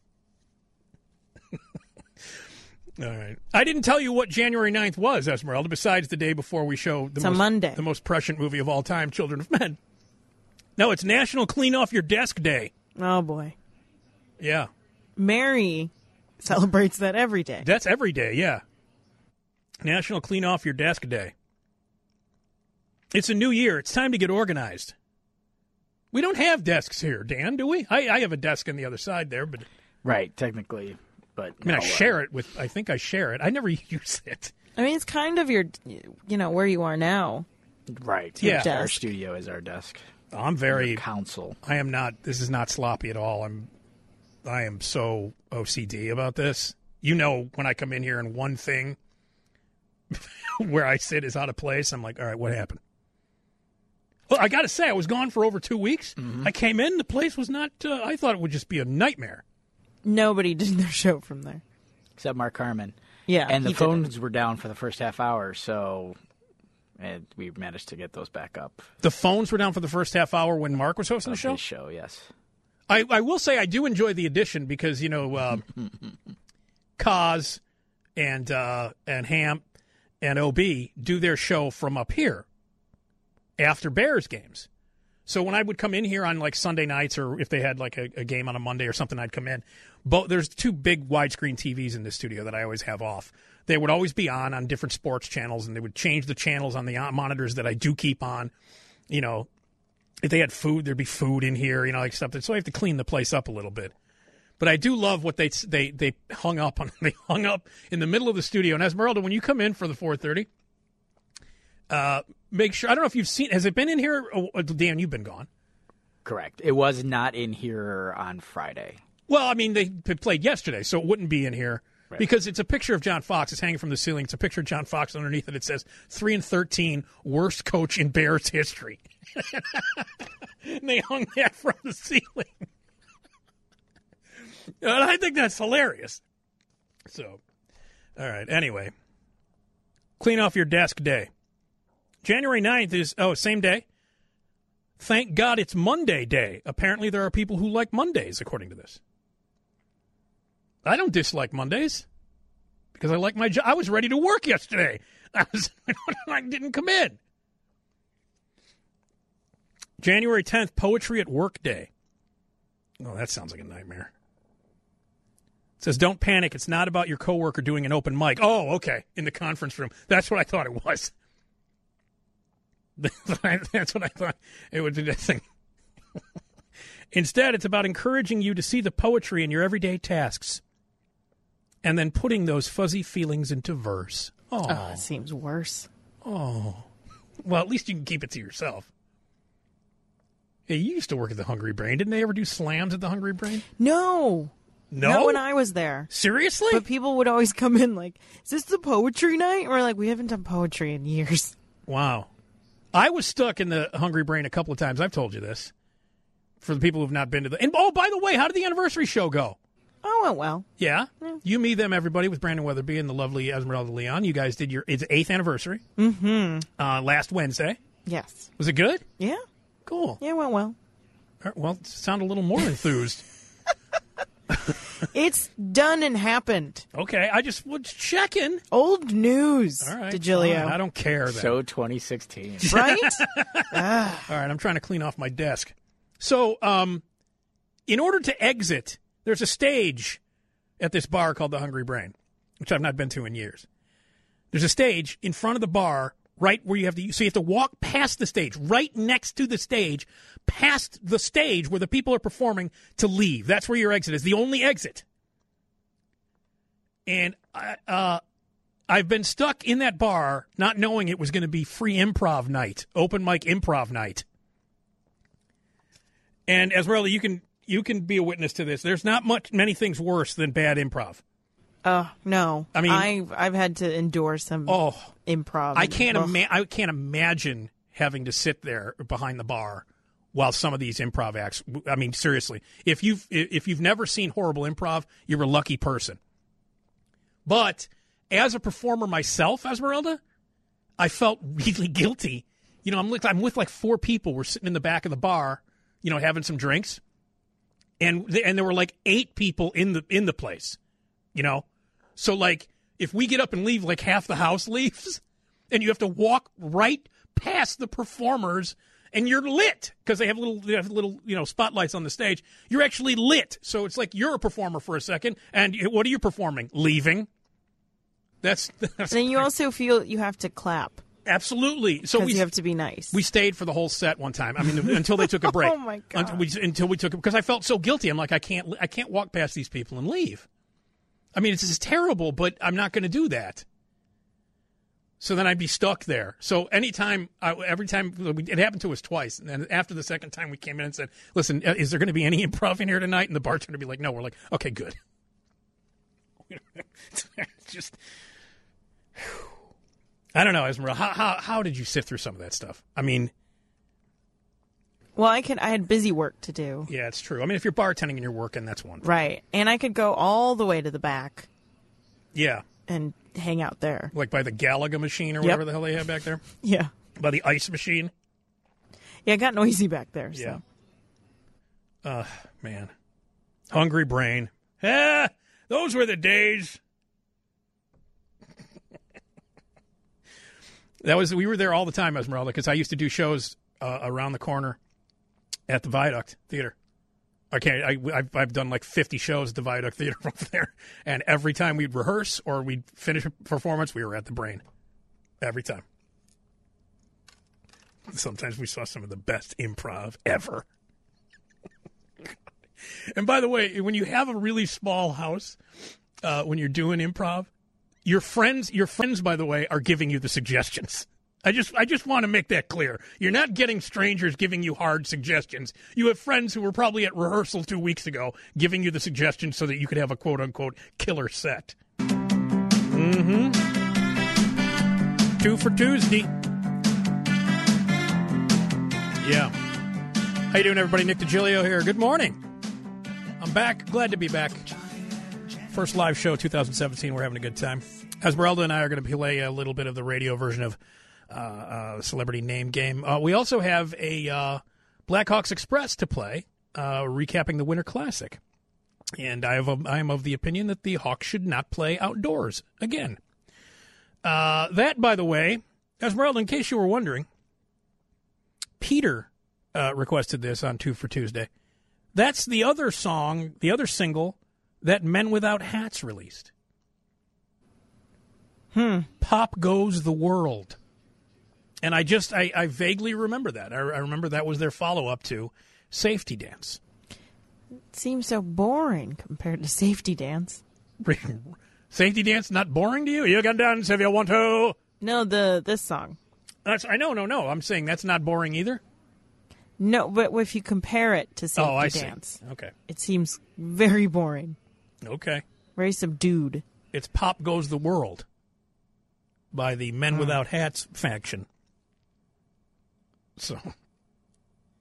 [SPEAKER 1] All right. I didn't tell you what January 9th was, Esmeralda, besides the day before we show
[SPEAKER 2] Monday.
[SPEAKER 1] The most prescient movie of all time, Children of Men. No, it's National Clean Off Your Desk Day.
[SPEAKER 2] Oh, boy.
[SPEAKER 1] Yeah.
[SPEAKER 2] Mary celebrates that every day.
[SPEAKER 1] That's every day, yeah. National Clean Off Your Desk Day. It's a new year. It's time to get organized. We don't have desks here, Dan, do we? I have a desk on the other side there, but
[SPEAKER 3] Right, technically. But
[SPEAKER 1] I mean, I share it with. I think I share it. I never use it.
[SPEAKER 2] I mean, it's kind of your, where you are now.
[SPEAKER 3] Right.
[SPEAKER 1] Yeah.
[SPEAKER 3] Our studio is our desk.
[SPEAKER 1] I'm very
[SPEAKER 3] Your council.
[SPEAKER 1] I am not. This is not sloppy at all. I am so OCD about this. You know, when I come in here and one thing where I sit is out of place, I'm like, all right, what happened? Well, I got to say, I was gone for over 2 weeks. Mm-hmm. I came in, the place was not, I thought it would just be a nightmare.
[SPEAKER 2] Nobody did their show from there.
[SPEAKER 3] Except Mark Harmon.
[SPEAKER 2] Yeah.
[SPEAKER 3] And the phones were down for the first half hour, so we managed to get those back up.
[SPEAKER 1] The phones were down for the first half hour when Mark was hosting the show?
[SPEAKER 3] His show, yes.
[SPEAKER 1] I will say I do enjoy the addition because, Kaz and Hamp and OB do their show from up here after Bears games. So when I would come in here on like Sunday nights or if they had like a game on a Monday or something, I'd come in. But there's 2 big widescreen TVs in this studio that I always have off. They would always be on different sports channels, and they would change the channels on the monitors that I do keep on. You know, if they had food, there'd be food in here, like stuff. So I have to clean the place up a little bit. But I do love what they hung up on. They hung up in the middle of the studio. And Esmeralda, when you come in for the 4:30, make sure. I don't know if you've seen. Has it been in here? Oh, Dan, you've been gone.
[SPEAKER 3] Correct. It was not in here on Friday.
[SPEAKER 1] Well, I mean, they played yesterday, so it wouldn't be in here. Right. Because it's a picture of John Fox. It's hanging from the ceiling. It's a picture of John Fox underneath it. It says 3-13, worst coach in Bears history. And they hung that from the ceiling. And I think that's hilarious. So, all right. Anyway, clean off your desk day. January 9th is, same day. Thank God it's Monday day. Apparently there are people who like Mondays, according to this. I don't dislike Mondays because I like my job. I was ready to work yesterday. I didn't come in. January 10th, Poetry at Work Day. Oh, that sounds like a nightmare. It says, don't panic. It's not about your coworker doing an open mic. Oh, okay. In the conference room. That's what I thought it was. That's what I thought it would be. That thing. Instead, it's about encouraging you to see the poetry in your everyday tasks and then putting those fuzzy feelings into verse.
[SPEAKER 2] Oh, it seems worse.
[SPEAKER 1] Oh. Well, at least you can keep it to yourself. Hey, you used to work at the Hungry Brain. Didn't they ever do slams at the Hungry Brain?
[SPEAKER 2] No.
[SPEAKER 1] No?
[SPEAKER 2] Not when I was there.
[SPEAKER 1] Seriously?
[SPEAKER 2] But people would always come in like, is this the poetry night? And we're like, we haven't done poetry in years.
[SPEAKER 1] Wow. I was stuck in the Hungry Brain a couple of times. I've told you this. For the people who've not been to the... And, oh, by the way, how did the anniversary show go?
[SPEAKER 2] Oh, it went well.
[SPEAKER 1] Yeah? You, me, them, everybody with Brandon Weatherby and the lovely Esmeralda Leon. You guys did it's 8th anniversary. Mm-hmm. Last Wednesday.
[SPEAKER 2] Yes.
[SPEAKER 1] Was it good?
[SPEAKER 2] Yeah.
[SPEAKER 1] Cool.
[SPEAKER 2] Yeah, it went well.
[SPEAKER 1] All right, well, sound a little more enthused.
[SPEAKER 2] It's done and happened.
[SPEAKER 1] Okay, I just was checking.
[SPEAKER 2] Old news,
[SPEAKER 1] All right,
[SPEAKER 2] DeGilio.
[SPEAKER 1] fine, I don't care then.
[SPEAKER 3] So 2016.
[SPEAKER 2] Right?
[SPEAKER 1] All right, I'm trying to clean off my desk. So, in order to exit, there's a stage at this bar called the Hungry Brain, which I've not been to in years. There's a stage in front of the bar, right where you have to walk past the stage, right next to the stage, past the stage where the people are performing to leave. That's where your exit is, the only exit. And I've been stuck in that bar not knowing it was going to be free improv night, open mic improv night. And Esmeralda, you can be a witness to this. There's not many things worse than bad improv.
[SPEAKER 2] No.
[SPEAKER 1] I mean,
[SPEAKER 2] I've had to endure some improv.
[SPEAKER 1] I can't imagine having to sit there behind the bar while some of these improv acts. I mean, seriously, if you've never seen horrible improv, you're a lucky person. But as a performer myself, Esmeralda, I felt really guilty. You know, I'm with like 4 people. We're sitting in the back of the bar, you know, having some drinks, and there were like 8 people in the place, you know. So like, if we get up and leave, like half the house leaves, and you have to walk right past the performers, and you're lit because they have little you know spotlights on the stage. You're actually lit, so it's like you're a performer for a second. And what are you performing? Leaving. That's
[SPEAKER 2] then you also feel you have to clap.
[SPEAKER 1] Absolutely. So
[SPEAKER 2] you have to be nice.
[SPEAKER 1] We stayed for the whole set one time. I mean, until they took a break.
[SPEAKER 2] Oh my god!
[SPEAKER 1] Until we took it, because I felt so guilty. I'm like, I can't walk past these people and leave. I mean, it's just terrible, but I'm not going to do that. So then I'd be stuck there. So every time it happened to us twice, and then after the second time we came in and said, "Listen, is there going to be any improv in here tonight?" And the bartender would be like, "No." We're like, "Okay, good." Just. I don't know, Esmeralda. How did you sift through some of that stuff? I mean,
[SPEAKER 2] well, I had busy work to do.
[SPEAKER 1] Yeah, it's true. I mean, if you're bartending and you're working, that's one thing.
[SPEAKER 2] Right, and I could go all the way to the back.
[SPEAKER 1] Yeah,
[SPEAKER 2] and hang out there,
[SPEAKER 1] like by the Galaga machine or whatever the hell they have back there.
[SPEAKER 2] Yeah,
[SPEAKER 1] by the ice machine.
[SPEAKER 2] Yeah, it got noisy back there. So.
[SPEAKER 1] Yeah. Man, Hungry Brain. Those were the days. We were there all the time, Esmeralda, because I used to do shows around the corner at the Viaduct Theater. I've done like 50 shows at the Viaduct Theater over there, and every time we'd rehearse or we'd finish a performance, we were at the Brain. Every time. Sometimes we saw some of the best improv ever. And by the way, when you have a really small house, when you're doing improv, your friends, by the way, are giving you the suggestions. I just want to make that clear. You're not getting strangers giving you hard suggestions. You have friends who were probably at rehearsal 2 weeks ago giving you the suggestions so that you could have a quote-unquote killer set. Mm-hmm. 2 for Tuesday. Yeah. How you doing, everybody? Nick DeGilio here. Good morning. I'm back. Glad to be back. First live show 2017. We're having a good time. Esmeralda and I are going to play a little bit of the radio version of Celebrity Name Game. We also have a Blackhawks Express to play, recapping the Winter Classic. And I am of the opinion that the Hawks should not play outdoors again. That, by the way, Esmeralda, in case you were wondering, Peter requested this on 2 for Tuesday. That's the other song, the other single that Men Without Hats released. Pop Goes the World. And I vaguely remember that. I remember that was their follow-up to Safety Dance.
[SPEAKER 2] It seems so boring compared to Safety Dance.
[SPEAKER 1] Safety Dance not boring to you? You can dance if you want to.
[SPEAKER 2] No, this song.
[SPEAKER 1] No. I'm saying that's not boring either.
[SPEAKER 2] No, but if you compare it to Safety Dance,
[SPEAKER 1] okay,
[SPEAKER 2] it seems very boring.
[SPEAKER 1] Okay.
[SPEAKER 2] Very subdued.
[SPEAKER 1] It's Pop Goes the World by the Men Without Hats faction. So,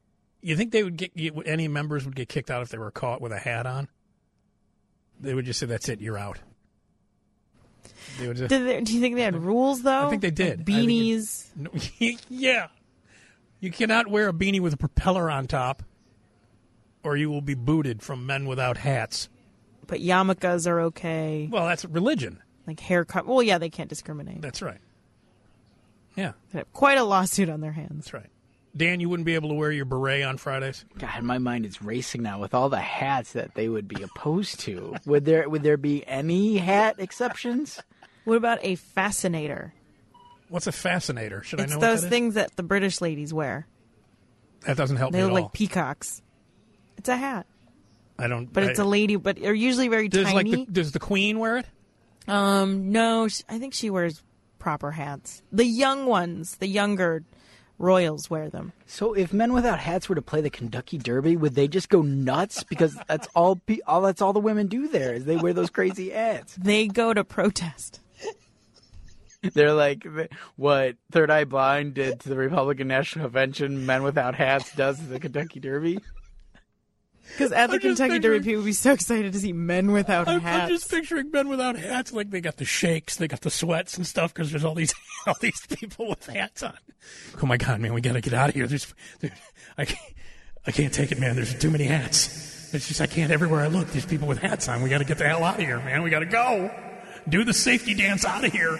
[SPEAKER 1] You think they would any members would get kicked out if they were caught with a hat on? They would just say, "That's it, you're out." They would just,
[SPEAKER 2] Do you think they had rules though?
[SPEAKER 1] I think they did.
[SPEAKER 2] Like beanies.
[SPEAKER 1] No, yeah. You cannot wear a beanie with a propeller on top, or you will be booted from Men Without Hats.
[SPEAKER 2] But yarmulkes are okay.
[SPEAKER 1] Well, that's religion.
[SPEAKER 2] Like haircut. Well, yeah, they can't discriminate.
[SPEAKER 1] That's right. Yeah,
[SPEAKER 2] They have quite a lawsuit on their hands.
[SPEAKER 1] that's right. Dan, you wouldn't be able to wear your beret on Fridays?
[SPEAKER 3] God, my mind is racing now with all the hats that they would be opposed to. Would there be any hat exceptions?
[SPEAKER 2] What about a fascinator?
[SPEAKER 1] What's a fascinator? Should I
[SPEAKER 2] It's
[SPEAKER 1] know
[SPEAKER 2] those
[SPEAKER 1] what that is?
[SPEAKER 2] things that the British ladies wear.
[SPEAKER 1] That doesn't help
[SPEAKER 2] They
[SPEAKER 1] me at
[SPEAKER 2] look
[SPEAKER 1] all.
[SPEAKER 2] like peacocks. It's a hat,
[SPEAKER 1] I don't.
[SPEAKER 2] but it's a lady. But they're usually very
[SPEAKER 1] does
[SPEAKER 2] tiny.
[SPEAKER 1] does the Queen wear it?
[SPEAKER 2] No, I think she wears proper hats. The young ones, the younger royals wear them.
[SPEAKER 3] So if Men Without Hats were to play the Kentucky Derby, would they just go nuts? Because that's all the women do there is they wear those crazy hats.
[SPEAKER 2] They go to protest.
[SPEAKER 3] They're like what Third Eye Blind did to the Republican National Convention. Men Without Hats does to the Kentucky Derby.
[SPEAKER 2] Because at the
[SPEAKER 1] I'm just
[SPEAKER 2] Kentucky Derby,
[SPEAKER 1] picturing-
[SPEAKER 2] people would be so excited to see men without
[SPEAKER 1] I'm
[SPEAKER 2] hats.
[SPEAKER 1] just picturing Men Without Hats, like they got the shakes, they got the sweats and stuff, because there's all these people with hats on. Oh my God, man, we gotta get out of here. I can't take it, man. There's too many hats. It's just I can't. Everywhere I look, there's people with hats on. We gotta get the hell out of here, man. We gotta go. Do the safety dance out of here.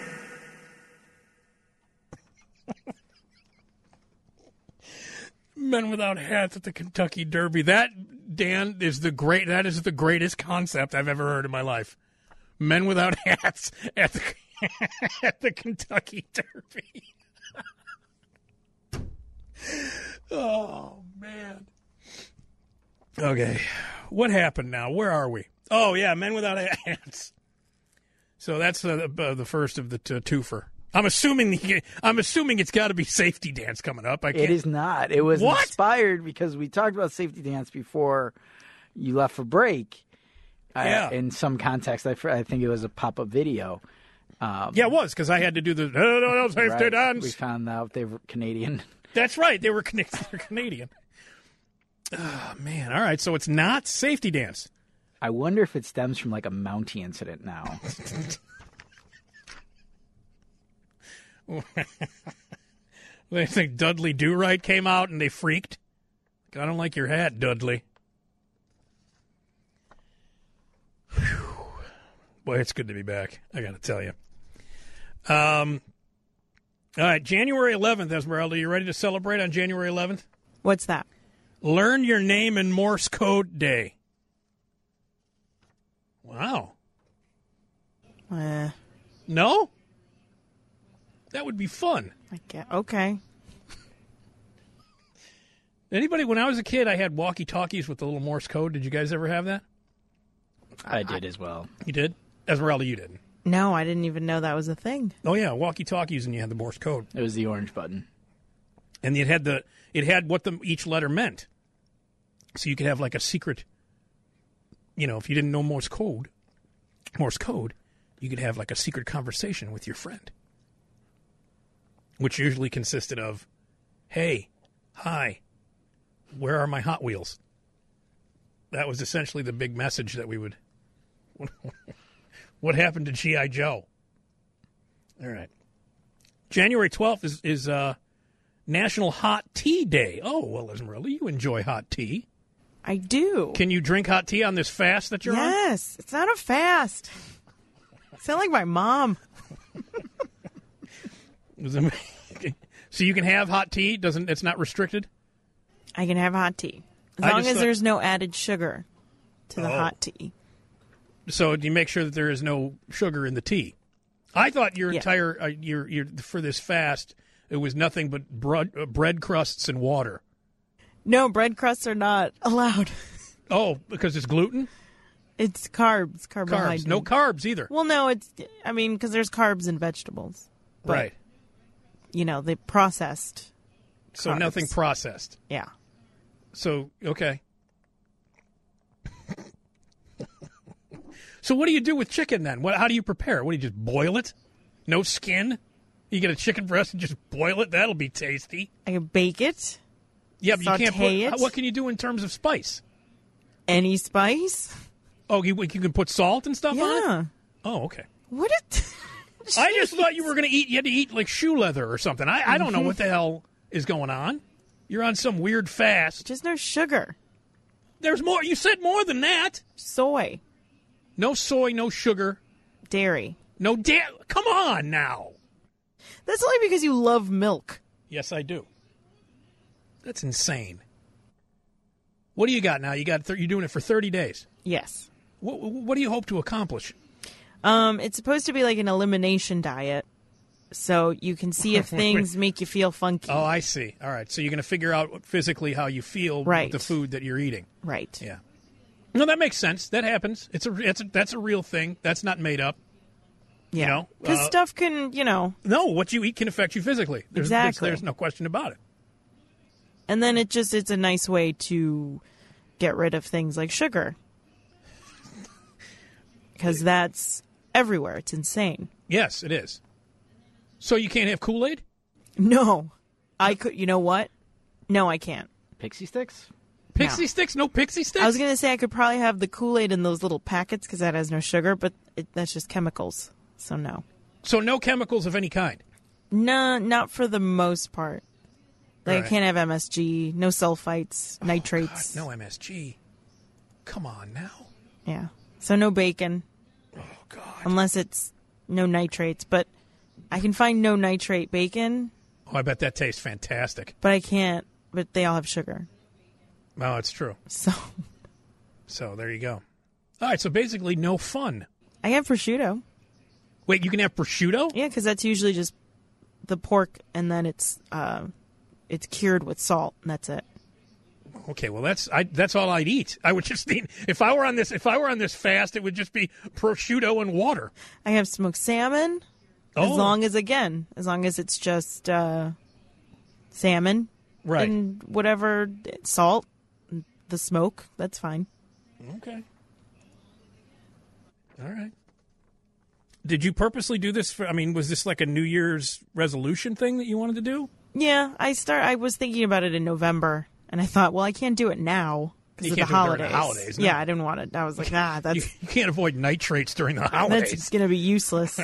[SPEAKER 1] Men Without Hats at the Kentucky Derby. That, Dan, is the greatest concept I've ever heard in my life. Men Without Hats at the at the Kentucky Derby. Oh man. Okay, what happened now? Where are we? Oh yeah, Men Without Hats. So that's the first of the twofer. I'm assuming it's got to be Safety Dance coming up.
[SPEAKER 3] It is not. It was
[SPEAKER 1] What?
[SPEAKER 3] inspired because we talked about Safety Dance before you left for break.
[SPEAKER 1] Yeah.
[SPEAKER 3] In some context, I think it was a pop-up video.
[SPEAKER 1] Yeah, it was because I had to do the no, Safety
[SPEAKER 3] Right.
[SPEAKER 1] Dance.
[SPEAKER 3] We found out they were Canadian.
[SPEAKER 1] That's right. They're Canadian. Oh, man. All right. So it's not Safety Dance.
[SPEAKER 3] I wonder if it stems from like a Mountie incident now.
[SPEAKER 1] They think Dudley Do-Right came out and they freaked. I don't like your hat, Dudley. Whew. Boy, it's good to be back. I got to tell you. All right. January 11th, Esmeralda. You ready to celebrate on January 11th?
[SPEAKER 2] What's that?
[SPEAKER 1] Learn your name in Morse code day. Wow. No? That would be fun.
[SPEAKER 2] I get okay.
[SPEAKER 1] Anybody, when I was a kid, I had walkie-talkies with the little Morse code. Did you guys ever have that?
[SPEAKER 3] I did as well.
[SPEAKER 1] You did? Esmeralda, you didn't.
[SPEAKER 2] No, I didn't even know that was a thing.
[SPEAKER 1] Oh, yeah, walkie-talkies, and you had the Morse code.
[SPEAKER 3] It was the orange button.
[SPEAKER 1] And it had what each letter meant. So you could have like a secret, if you didn't know Morse code, you could have like a secret conversation with your friend. Which usually consisted of, hey, hi, where are my Hot Wheels? That was essentially the big message that we would... What happened to G.I. Joe? All right. January 12th is National Hot Tea Day. Oh, well, Esmeralda, you enjoy hot tea.
[SPEAKER 2] I do.
[SPEAKER 1] Can you drink hot tea on this fast that you're on?
[SPEAKER 2] Yes, it's not a fast. Sound like my mom.
[SPEAKER 1] So you can have hot tea? It's not restricted?
[SPEAKER 2] I can have hot tea as
[SPEAKER 1] I
[SPEAKER 2] long
[SPEAKER 1] just
[SPEAKER 2] as
[SPEAKER 1] thought-
[SPEAKER 2] there's no added sugar to the
[SPEAKER 1] Oh.
[SPEAKER 2] hot tea.
[SPEAKER 1] So do you make sure that there is no sugar in the tea? I thought your
[SPEAKER 2] Yeah.
[SPEAKER 1] entire your for this fast it was nothing but bread crusts and water.
[SPEAKER 2] No, bread crusts are not allowed.
[SPEAKER 1] Oh, because it's gluten?
[SPEAKER 2] It's carbs, carbohydrates.
[SPEAKER 1] Carbs. No carbs either.
[SPEAKER 2] Well, no, because there's carbs in vegetables. But,
[SPEAKER 1] Right.
[SPEAKER 2] They processed.
[SPEAKER 1] So
[SPEAKER 2] carbs.
[SPEAKER 1] nothing processed.
[SPEAKER 2] Yeah.
[SPEAKER 1] So, okay. So what do you do with chicken then? How do you prepare it? What do you just boil it? No skin? You get a chicken breast and just boil it? That'll be tasty.
[SPEAKER 2] I can bake it.
[SPEAKER 1] Yeah, but you can't
[SPEAKER 2] Saute it.
[SPEAKER 1] What can you do in terms of spice?
[SPEAKER 2] Any spice?
[SPEAKER 1] Oh, you can put salt and stuff on it?
[SPEAKER 2] Yeah.
[SPEAKER 1] Oh, okay.
[SPEAKER 2] What?
[SPEAKER 1] I just thought you were going to eat. You had to eat like shoe leather or something. I don't know what the hell is going on. You're on some weird fast.
[SPEAKER 2] Just no sugar.
[SPEAKER 1] There's more. You said more than that.
[SPEAKER 2] Soy.
[SPEAKER 1] No soy, no sugar,
[SPEAKER 2] Dairy.
[SPEAKER 1] no Come on now.
[SPEAKER 2] That's only because you love milk.
[SPEAKER 1] Yes, I do. That's insane. What do you got now? You're doing it for 30 days.
[SPEAKER 2] Yes.
[SPEAKER 1] What do you hope to accomplish?
[SPEAKER 2] It's supposed to be like an elimination diet, so you can see if things make you feel funky.
[SPEAKER 1] Oh, I see. All right. So you're going to figure out physically how you feel
[SPEAKER 2] Right.
[SPEAKER 1] with the food that you're eating.
[SPEAKER 2] Right.
[SPEAKER 1] Yeah. No, that makes sense. That happens. That's a real thing. That's not made up.
[SPEAKER 2] Yeah.
[SPEAKER 1] You know,
[SPEAKER 2] Because stuff can,
[SPEAKER 1] No, what you eat can affect you physically.
[SPEAKER 2] Exactly.
[SPEAKER 1] There's no question about it.
[SPEAKER 2] and then it's a nice way to get rid of things like sugar. Because that's everywhere. It's insane.
[SPEAKER 1] Yes, it is. So you can't have Kool-Aid?
[SPEAKER 2] No. I could, you know what? No, I can't.
[SPEAKER 3] Pixie sticks?
[SPEAKER 1] Pixie sticks? No pixie sticks?
[SPEAKER 2] I was going to say I could probably have the Kool-Aid in those little packets because that has no sugar, but that's just chemicals. So no.
[SPEAKER 1] So no chemicals of any kind?
[SPEAKER 2] No, not for the most part. Like
[SPEAKER 1] Right.
[SPEAKER 2] I can't have MSG, no sulfites, nitrates.
[SPEAKER 1] God, no MSG. Come on now.
[SPEAKER 2] Yeah. So no bacon.
[SPEAKER 1] Oh, God.
[SPEAKER 2] Unless it's no nitrates. But I can find no nitrate bacon,
[SPEAKER 1] Oh, I bet that tastes fantastic.
[SPEAKER 2] but I can't. But they all have sugar.
[SPEAKER 1] Oh, it's true.
[SPEAKER 2] So
[SPEAKER 1] So there you go. All right, so basically no fun.
[SPEAKER 2] I have prosciutto.
[SPEAKER 1] Wait, you can have prosciutto?
[SPEAKER 2] Yeah, because that's usually just the pork, and then it's cured with salt, and that's it.
[SPEAKER 1] Okay, well that's all I'd eat. I would just eat if I were on this fast, it would just be prosciutto and water.
[SPEAKER 2] I have smoked salmon, as
[SPEAKER 1] Oh.
[SPEAKER 2] long as it's just salmon
[SPEAKER 1] Right.
[SPEAKER 2] and whatever salt, the smoke. That's fine.
[SPEAKER 1] Okay. All right. Did you purposely do this was this like a New Year's resolution thing that you wanted to do?
[SPEAKER 2] Yeah, I was thinking about it in November, and I thought, well, I can't do it now because
[SPEAKER 1] You
[SPEAKER 2] of the
[SPEAKER 1] can't do it during
[SPEAKER 2] holidays.
[SPEAKER 1] the holidays, no.
[SPEAKER 2] Yeah, I didn't want it. I was like, that's
[SPEAKER 1] You can't avoid nitrates during the holidays.
[SPEAKER 2] that's going to be useless.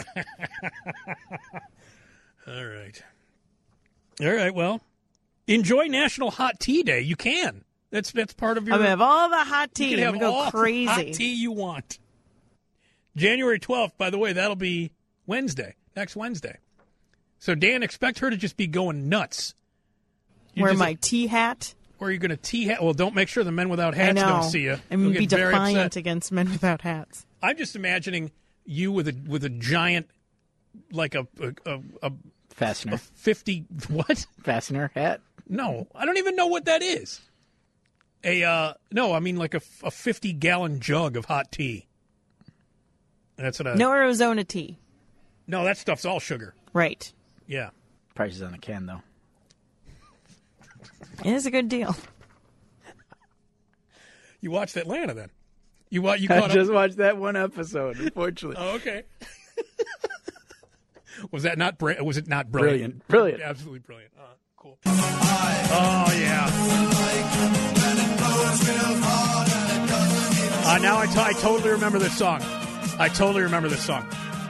[SPEAKER 1] All right. All right, well, enjoy National Hot Tea Day. You can. That's part of your
[SPEAKER 2] I'm gonna have all the hot
[SPEAKER 1] You
[SPEAKER 2] tea.
[SPEAKER 1] can
[SPEAKER 2] I'm
[SPEAKER 1] have
[SPEAKER 2] gonna go
[SPEAKER 1] all the
[SPEAKER 2] crazy.
[SPEAKER 1] hot tea you want. January 12th, by the way, that'll be Wednesday, next Wednesday. So, Dan, expect her to just be going nuts.
[SPEAKER 2] Wear my tea hat.
[SPEAKER 1] Or are you going to tea hat? Well, don't make sure the men without
[SPEAKER 2] I
[SPEAKER 1] hats
[SPEAKER 2] know.
[SPEAKER 1] don't see you.
[SPEAKER 2] I'm
[SPEAKER 1] They'll
[SPEAKER 2] gonna be
[SPEAKER 1] get very
[SPEAKER 2] defiant
[SPEAKER 1] upset.
[SPEAKER 2] against men without hats.
[SPEAKER 1] I'm just imagining you with a giant, like a
[SPEAKER 3] Fastener.
[SPEAKER 1] 50, what?
[SPEAKER 3] Fastener hat?
[SPEAKER 1] No, I don't even know what that is. No, I mean like a 50-gallon jug of hot tea. That's what I.
[SPEAKER 2] No Arizona tea.
[SPEAKER 1] No, that stuff's all sugar.
[SPEAKER 2] Right.
[SPEAKER 1] Yeah.
[SPEAKER 3] Prices on the can, though.
[SPEAKER 2] It is a good deal.
[SPEAKER 1] You watched Atlanta then? You
[SPEAKER 3] I
[SPEAKER 1] caught
[SPEAKER 3] just
[SPEAKER 1] up?
[SPEAKER 3] watched that one episode, unfortunately.
[SPEAKER 1] Oh, okay. Was that not? Was it not brilliant?
[SPEAKER 3] Brilliant.
[SPEAKER 1] Absolutely brilliant. Cool. Oh yeah. Now I totally remember this song. I totally remember this song.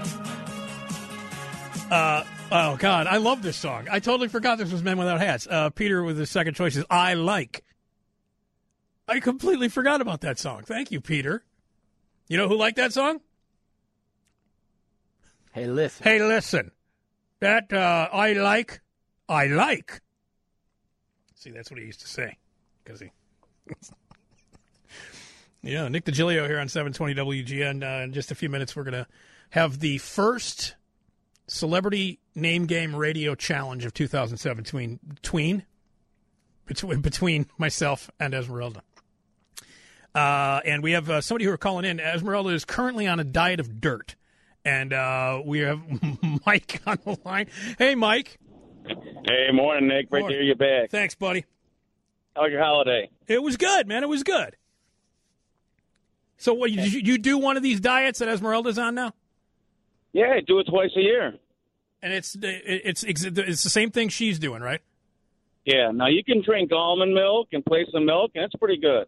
[SPEAKER 1] Oh God, I love this song. I totally forgot this was Men Without Hats. Peter with his second choice is "I Like." I completely forgot about that song. Thank you, Peter. You know who liked that song?
[SPEAKER 3] Hey, listen.
[SPEAKER 1] Hey, listen. That I like. See, that's what he used to say. Because he. Yeah, Nick DiGilio here on 720 WGN. In just a few minutes, we're going to have the first Celebrity Name Game Radio Challenge of 2007 between myself and Esmeralda. And we have somebody who are calling in. Esmeralda is currently on a diet of dirt. And we have Mike on the line. Hey, Mike.
[SPEAKER 5] Hey, morning, Nick. Great to hear you back.
[SPEAKER 1] Thanks, buddy.
[SPEAKER 5] How was your holiday?
[SPEAKER 1] It was good, man. It was good. So what, you do one of these diets that Esmeralda's on now?
[SPEAKER 5] Yeah, I do it twice a year.
[SPEAKER 1] And it's the same thing she's doing, right?
[SPEAKER 5] Yeah. Now you can drink almond milk and play some milk, and it's pretty good.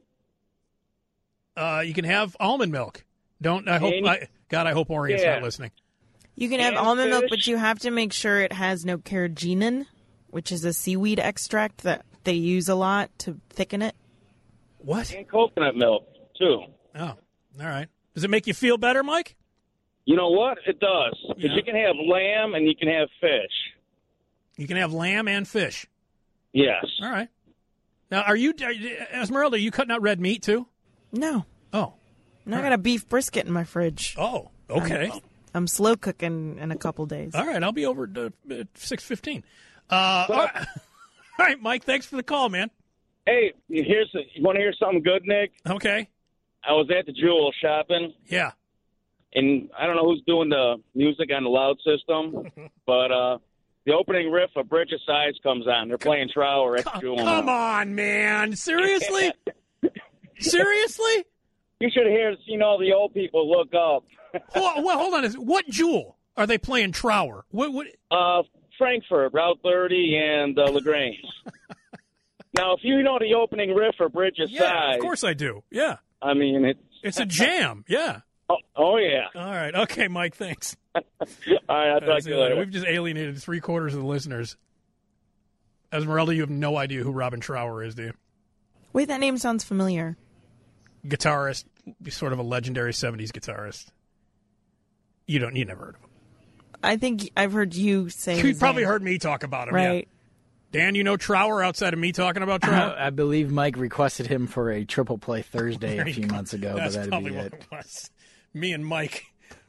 [SPEAKER 1] You can have almond milk. I hope Orient's
[SPEAKER 5] Yeah.
[SPEAKER 1] not listening.
[SPEAKER 2] You can have
[SPEAKER 5] And
[SPEAKER 2] almond milk,
[SPEAKER 5] fish.
[SPEAKER 2] but you have to make sure it has no carrageenan, which is a seaweed extract that they use a lot to thicken it.
[SPEAKER 1] What?
[SPEAKER 5] And coconut milk, too.
[SPEAKER 1] Oh, all right. Does it make you feel better, Mike?
[SPEAKER 5] You know what? It does. Because
[SPEAKER 1] Yeah.
[SPEAKER 5] you can have lamb and you can have fish.
[SPEAKER 1] You can have lamb and fish.
[SPEAKER 5] Yes.
[SPEAKER 1] All right. Now, Esmeralda, are you cutting out red meat too?
[SPEAKER 2] No,
[SPEAKER 1] Oh.
[SPEAKER 2] I got a beef brisket in my fridge.
[SPEAKER 1] Oh, okay.
[SPEAKER 2] I'm slow cooking in a couple days.
[SPEAKER 1] All right, I'll be over at 6:15. All right, Mike, thanks for the call, man.
[SPEAKER 5] Hey, you want to hear something good, Nick?
[SPEAKER 1] Okay.
[SPEAKER 5] I was at the Jewel shopping,
[SPEAKER 1] Yeah.
[SPEAKER 5] and I don't know who's doing the music on the loud system, but the opening riff of Bridge of Sighs comes on. They're playing Trower at the Jewel.
[SPEAKER 1] Come
[SPEAKER 5] now.
[SPEAKER 1] on, man. Seriously? Seriously?
[SPEAKER 5] You should hear, the old people look up.
[SPEAKER 1] Hold on. What Jewel are they playing Trower? What?
[SPEAKER 5] Frankfurt, Route 30, and LaGrange. Now, if you know the opening riff for Bridge of
[SPEAKER 1] Yeah,
[SPEAKER 5] Sighs,
[SPEAKER 1] of course I do. Yeah.
[SPEAKER 5] I mean,
[SPEAKER 1] It's a jam. Yeah.
[SPEAKER 5] oh yeah.
[SPEAKER 1] All right. Okay, Mike, thanks.
[SPEAKER 5] All right, I'll talk
[SPEAKER 1] See
[SPEAKER 5] to you later.
[SPEAKER 1] We've just alienated 3/4 of the listeners. Esmeralda, you have no idea who Robin Trower is, do you?
[SPEAKER 2] Wait, that name sounds familiar.
[SPEAKER 1] Guitarist, sort of a legendary 70s guitarist. You never heard of him.
[SPEAKER 2] I think I've heard you say.
[SPEAKER 1] You
[SPEAKER 2] his
[SPEAKER 1] probably
[SPEAKER 2] name.
[SPEAKER 1] heard me talk about him,
[SPEAKER 2] right?
[SPEAKER 1] Yeah. Dan, you know Trower outside of me talking about Trower?
[SPEAKER 3] I believe Mike requested him for a triple play Thursday
[SPEAKER 1] There
[SPEAKER 3] a
[SPEAKER 1] you
[SPEAKER 3] few
[SPEAKER 1] go.
[SPEAKER 3] months ago,
[SPEAKER 1] That's
[SPEAKER 3] but that'd
[SPEAKER 1] probably
[SPEAKER 3] be
[SPEAKER 1] what
[SPEAKER 3] it.
[SPEAKER 1] it was. Me and Mike.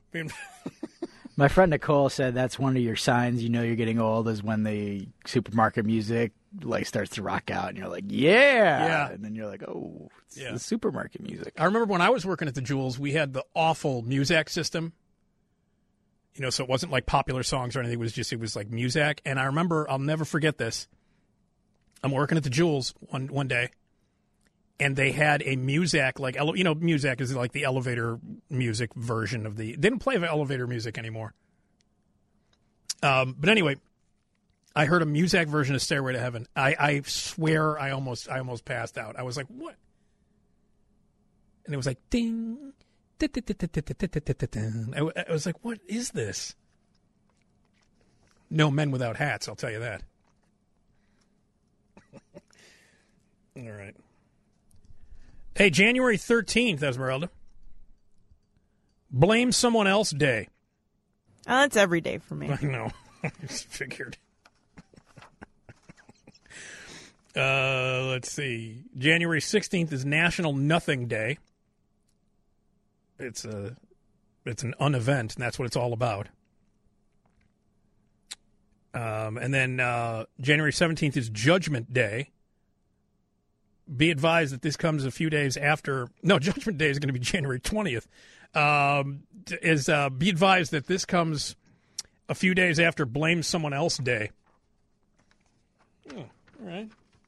[SPEAKER 3] My friend Nicole said that's one of your signs you know you're getting old is when the supermarket music starts to rock out and you're like, yeah. And then you're like, oh, it's the supermarket music.
[SPEAKER 1] I remember when I was working at the Jewels, we had the awful Muzak system. So it wasn't like popular songs or anything. It was like Muzak. And I remember, I'll never forget this. I'm working at the Jewels one day, and they had a Muzak, Muzak is like the elevator music version of they didn't play elevator music anymore. But anyway, I heard a Muzak version of Stairway to Heaven. I swear I almost passed out. I was like, what? And it was like, ding. I was like, what is this? No Men Without Hats, I'll tell you that. All right. Hey, January 13th, Esmeralda. Blame Someone Else Day.
[SPEAKER 2] Oh, that's every day for me.
[SPEAKER 1] I know. I just figured. Let's see. January 16th is National Nothing Day. It's an unevent, and that's what it's all about. And then January 17th is Judgment Day. Be advised that this comes a few days after. No, Judgment Day is going to be January 20th. Be advised that this comes a few days after Blame Someone Else Day. Oh, all right.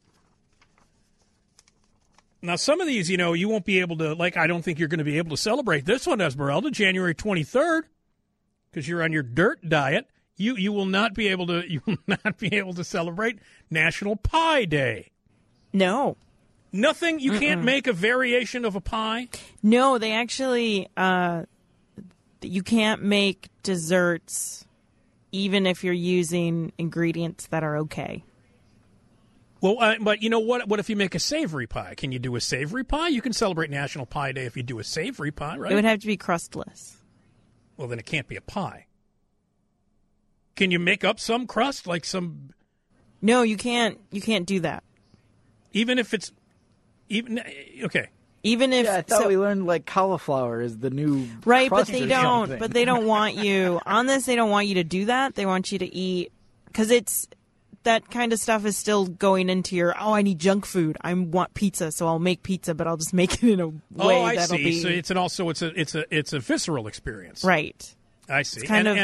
[SPEAKER 1] Now, some of these, you won't be able to, I don't think you're going to be able to celebrate this one, Esmeralda, January 23rd, because you're on your dirt diet. You will not be able to celebrate National Pie Day.
[SPEAKER 2] No.
[SPEAKER 1] Nothing? You can't make a variation of a pie?
[SPEAKER 2] No, they actually, you can't make desserts even if you're using ingredients that are okay.
[SPEAKER 1] Well, but you know what? What if you make a savory pie? Can you do a savory pie? You can celebrate National Pie Day if you do a savory pie, right?
[SPEAKER 2] It would have to be crustless.
[SPEAKER 1] Well, then it can't be a pie. Can you make up some crust, like some...
[SPEAKER 2] No, you can't. You can't do that.
[SPEAKER 1] Even if it's... Okay.
[SPEAKER 2] Even if...
[SPEAKER 3] Yeah, I thought we learned cauliflower is the new
[SPEAKER 2] right, but
[SPEAKER 3] crust
[SPEAKER 2] they
[SPEAKER 3] or
[SPEAKER 2] don't.
[SPEAKER 3] something.
[SPEAKER 2] But they don't want you... On this, they don't want you to do that. They want you to eat... Because it's... That kind of stuff is still going into your, I need junk food. I want pizza, so I'll make pizza, but I'll just make it in a way
[SPEAKER 1] I
[SPEAKER 2] that'll
[SPEAKER 1] see.
[SPEAKER 2] be...
[SPEAKER 1] So it's a visceral experience.
[SPEAKER 2] Right.
[SPEAKER 1] I see.
[SPEAKER 2] It's kind of...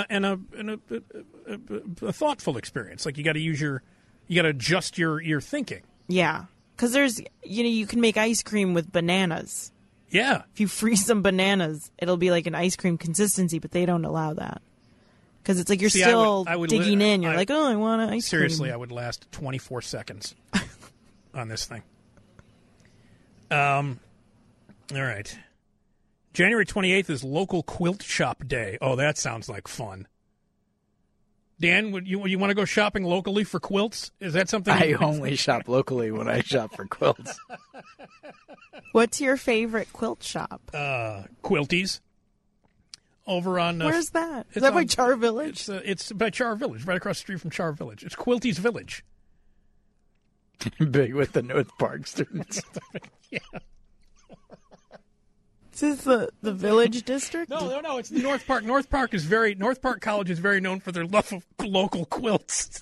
[SPEAKER 1] a thoughtful experience. Like you got to adjust your thinking.
[SPEAKER 2] Yeah. Because there's, you can make ice cream with bananas.
[SPEAKER 1] Yeah.
[SPEAKER 2] If you freeze some bananas, it'll be like an ice cream consistency, but they don't allow that. Because it's like you're
[SPEAKER 1] See,
[SPEAKER 2] still
[SPEAKER 1] I would
[SPEAKER 2] digging in. You're
[SPEAKER 1] I-
[SPEAKER 2] like, oh, I want an ice
[SPEAKER 1] Seriously,
[SPEAKER 2] cream.
[SPEAKER 1] I would last 24 seconds on this thing. All right. January 28th is Local Quilt Shop Day. Oh, that sounds like fun. Dan, would you want to go shopping locally for quilts? Is that something?
[SPEAKER 3] I only shop locally when I shop for quilts.
[SPEAKER 2] What's your favorite quilt shop?
[SPEAKER 1] Quilties. Over on
[SPEAKER 2] Where's that? Is
[SPEAKER 1] it's
[SPEAKER 2] that by
[SPEAKER 1] on-
[SPEAKER 2] Char Village?
[SPEAKER 1] It's by Char Village, right across the street from Char Village. It's Quilties Village.
[SPEAKER 3] Big with the North Park students.
[SPEAKER 1] Yeah.
[SPEAKER 2] Is this the Village District?
[SPEAKER 1] No. It's North Park. North Park College is very known for their love of local quilts.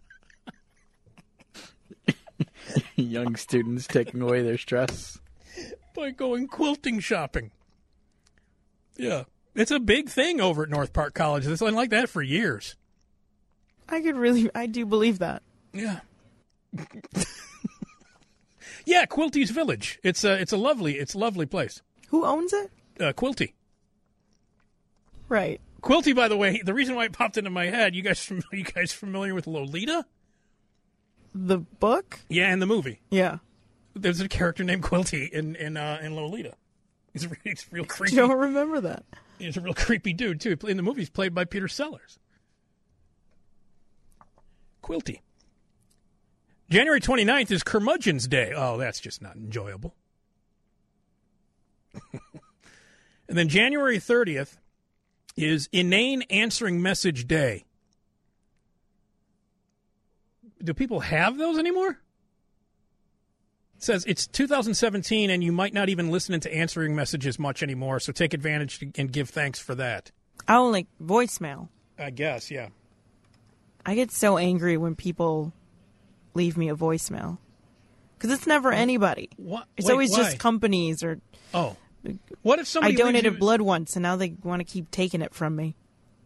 [SPEAKER 3] Young students taking away their stress.
[SPEAKER 1] By going quilting shopping. Yeah. It's a big thing over at North Park College. It's been like that for years.
[SPEAKER 2] I do believe that.
[SPEAKER 1] Yeah. Yeah, Quilties Village. It's a lovely place.
[SPEAKER 2] Who owns it?
[SPEAKER 1] Quilty.
[SPEAKER 2] Right.
[SPEAKER 1] Quilty, by the way, the reason why it popped into my head, you guys familiar with Lolita?
[SPEAKER 2] The book?
[SPEAKER 1] Yeah, in the movie.
[SPEAKER 2] Yeah.
[SPEAKER 1] There's a character named Quilty in Lolita. He's real creepy.
[SPEAKER 2] I don't remember that.
[SPEAKER 1] He's a real creepy dude, too. In the movie, he's played by Peter Sellers. Quilty. January 29th is Curmudgeon's Day. Oh, that's just not enjoyable. And then January 30th is Inane Answering Message Day. Do people have those anymore? It says it's 2017 and you might not even listen into answering messages much anymore, so take advantage and give thanks for that.
[SPEAKER 2] I don't like voicemail.
[SPEAKER 1] I guess, yeah.
[SPEAKER 2] I get so angry when people leave me a voicemail. Because it's never anybody.
[SPEAKER 1] What?
[SPEAKER 2] It's
[SPEAKER 1] Wait,
[SPEAKER 2] always
[SPEAKER 1] why?
[SPEAKER 2] just companies or...
[SPEAKER 1] Oh. What if somebody
[SPEAKER 2] I donated
[SPEAKER 1] leaves you-
[SPEAKER 2] blood once, and now they want to keep taking it from me.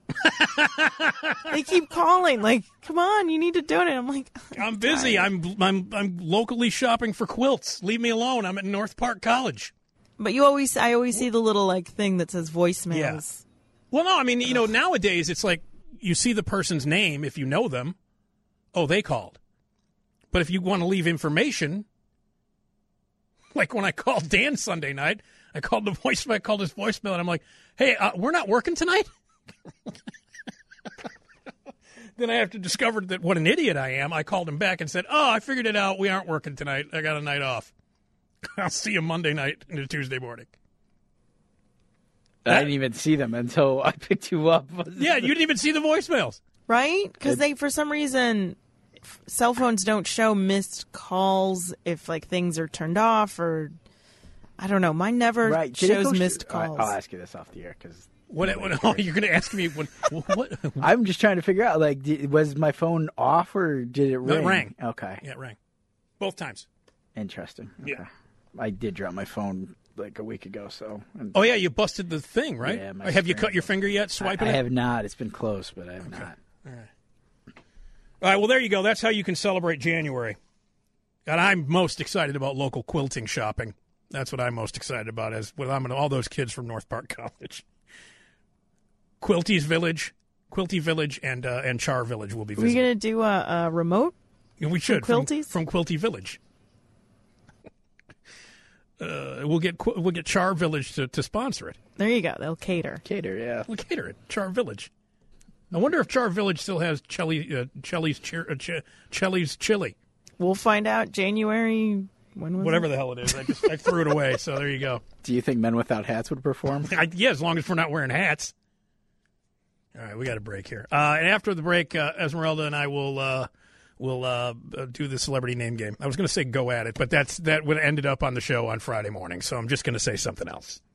[SPEAKER 2] They keep calling, like, come on, you need to donate. I'm like,
[SPEAKER 1] I'm busy. I'm locally shopping for quilts. Leave me alone. I'm at North Park College.
[SPEAKER 2] but I always see the little like thing that says voicemails.
[SPEAKER 1] Yeah. Well, no, I mean, nowadays it's like you see the person's name if you know them. Oh, they called. But if you want to leave information, like when I called Dan Sunday night, I called his voicemail, and I'm like, hey, we're not working tonight? Then I have to discover that what an idiot I am. I called him back and said, oh, I figured it out. We aren't working tonight. I got a night off. I'll see you Monday night into Tuesday morning.
[SPEAKER 3] I didn't even see them until I picked you up.
[SPEAKER 1] Yeah, you didn't even see the voicemails.
[SPEAKER 2] Right? Because they, for some reason, cell phones don't show missed calls if like things are turned off or I don't know. Mine never
[SPEAKER 3] Right. Did it
[SPEAKER 2] shows
[SPEAKER 3] go
[SPEAKER 2] missed calls.
[SPEAKER 3] I'll ask you this off the air because
[SPEAKER 1] What you're going to ask me? What?
[SPEAKER 3] I'm just trying to figure out. Like, was my phone off or did it ring?
[SPEAKER 1] It rang.
[SPEAKER 3] Okay.
[SPEAKER 1] Yeah, it rang. Both times.
[SPEAKER 3] Interesting. Okay.
[SPEAKER 1] Yeah.
[SPEAKER 3] I did drop my phone like a week ago.
[SPEAKER 1] Oh yeah, you busted the thing, right?
[SPEAKER 3] Yeah, my
[SPEAKER 1] Have you
[SPEAKER 3] screen.
[SPEAKER 1] cut your finger yet? Swiping
[SPEAKER 3] I
[SPEAKER 1] it?
[SPEAKER 3] have not. It's been close, but I have not.
[SPEAKER 1] All right, well, there you go. That's how you can celebrate January. And I'm most excited about local quilting shopping. That's what I'm most excited about, as well, I'm all those kids from North Park College. Quilty Village, and Char Village will be
[SPEAKER 2] Are we
[SPEAKER 1] visiting.
[SPEAKER 2] going to do a remote?
[SPEAKER 1] We should
[SPEAKER 2] Quilties?
[SPEAKER 1] from Quilty Village. We'll get Char Village to sponsor it.
[SPEAKER 2] There you go. They'll cater.
[SPEAKER 3] Cater, yeah.
[SPEAKER 1] We'll cater it. Char Village. I wonder if Char Village still has Chelly's chili.
[SPEAKER 2] We'll find out January. When was
[SPEAKER 1] Whatever
[SPEAKER 2] it?
[SPEAKER 1] the hell it is. I threw it away, so there you go.
[SPEAKER 3] Do you think Men Without Hats would perform?
[SPEAKER 1] Yeah, as long as we're not wearing hats. All right, we got a break here. And after the break, Esmeralda and I will do the celebrity name game. I was going to say go at it, but that would have ended up on the show on Friday morning, so I'm just going to say something else.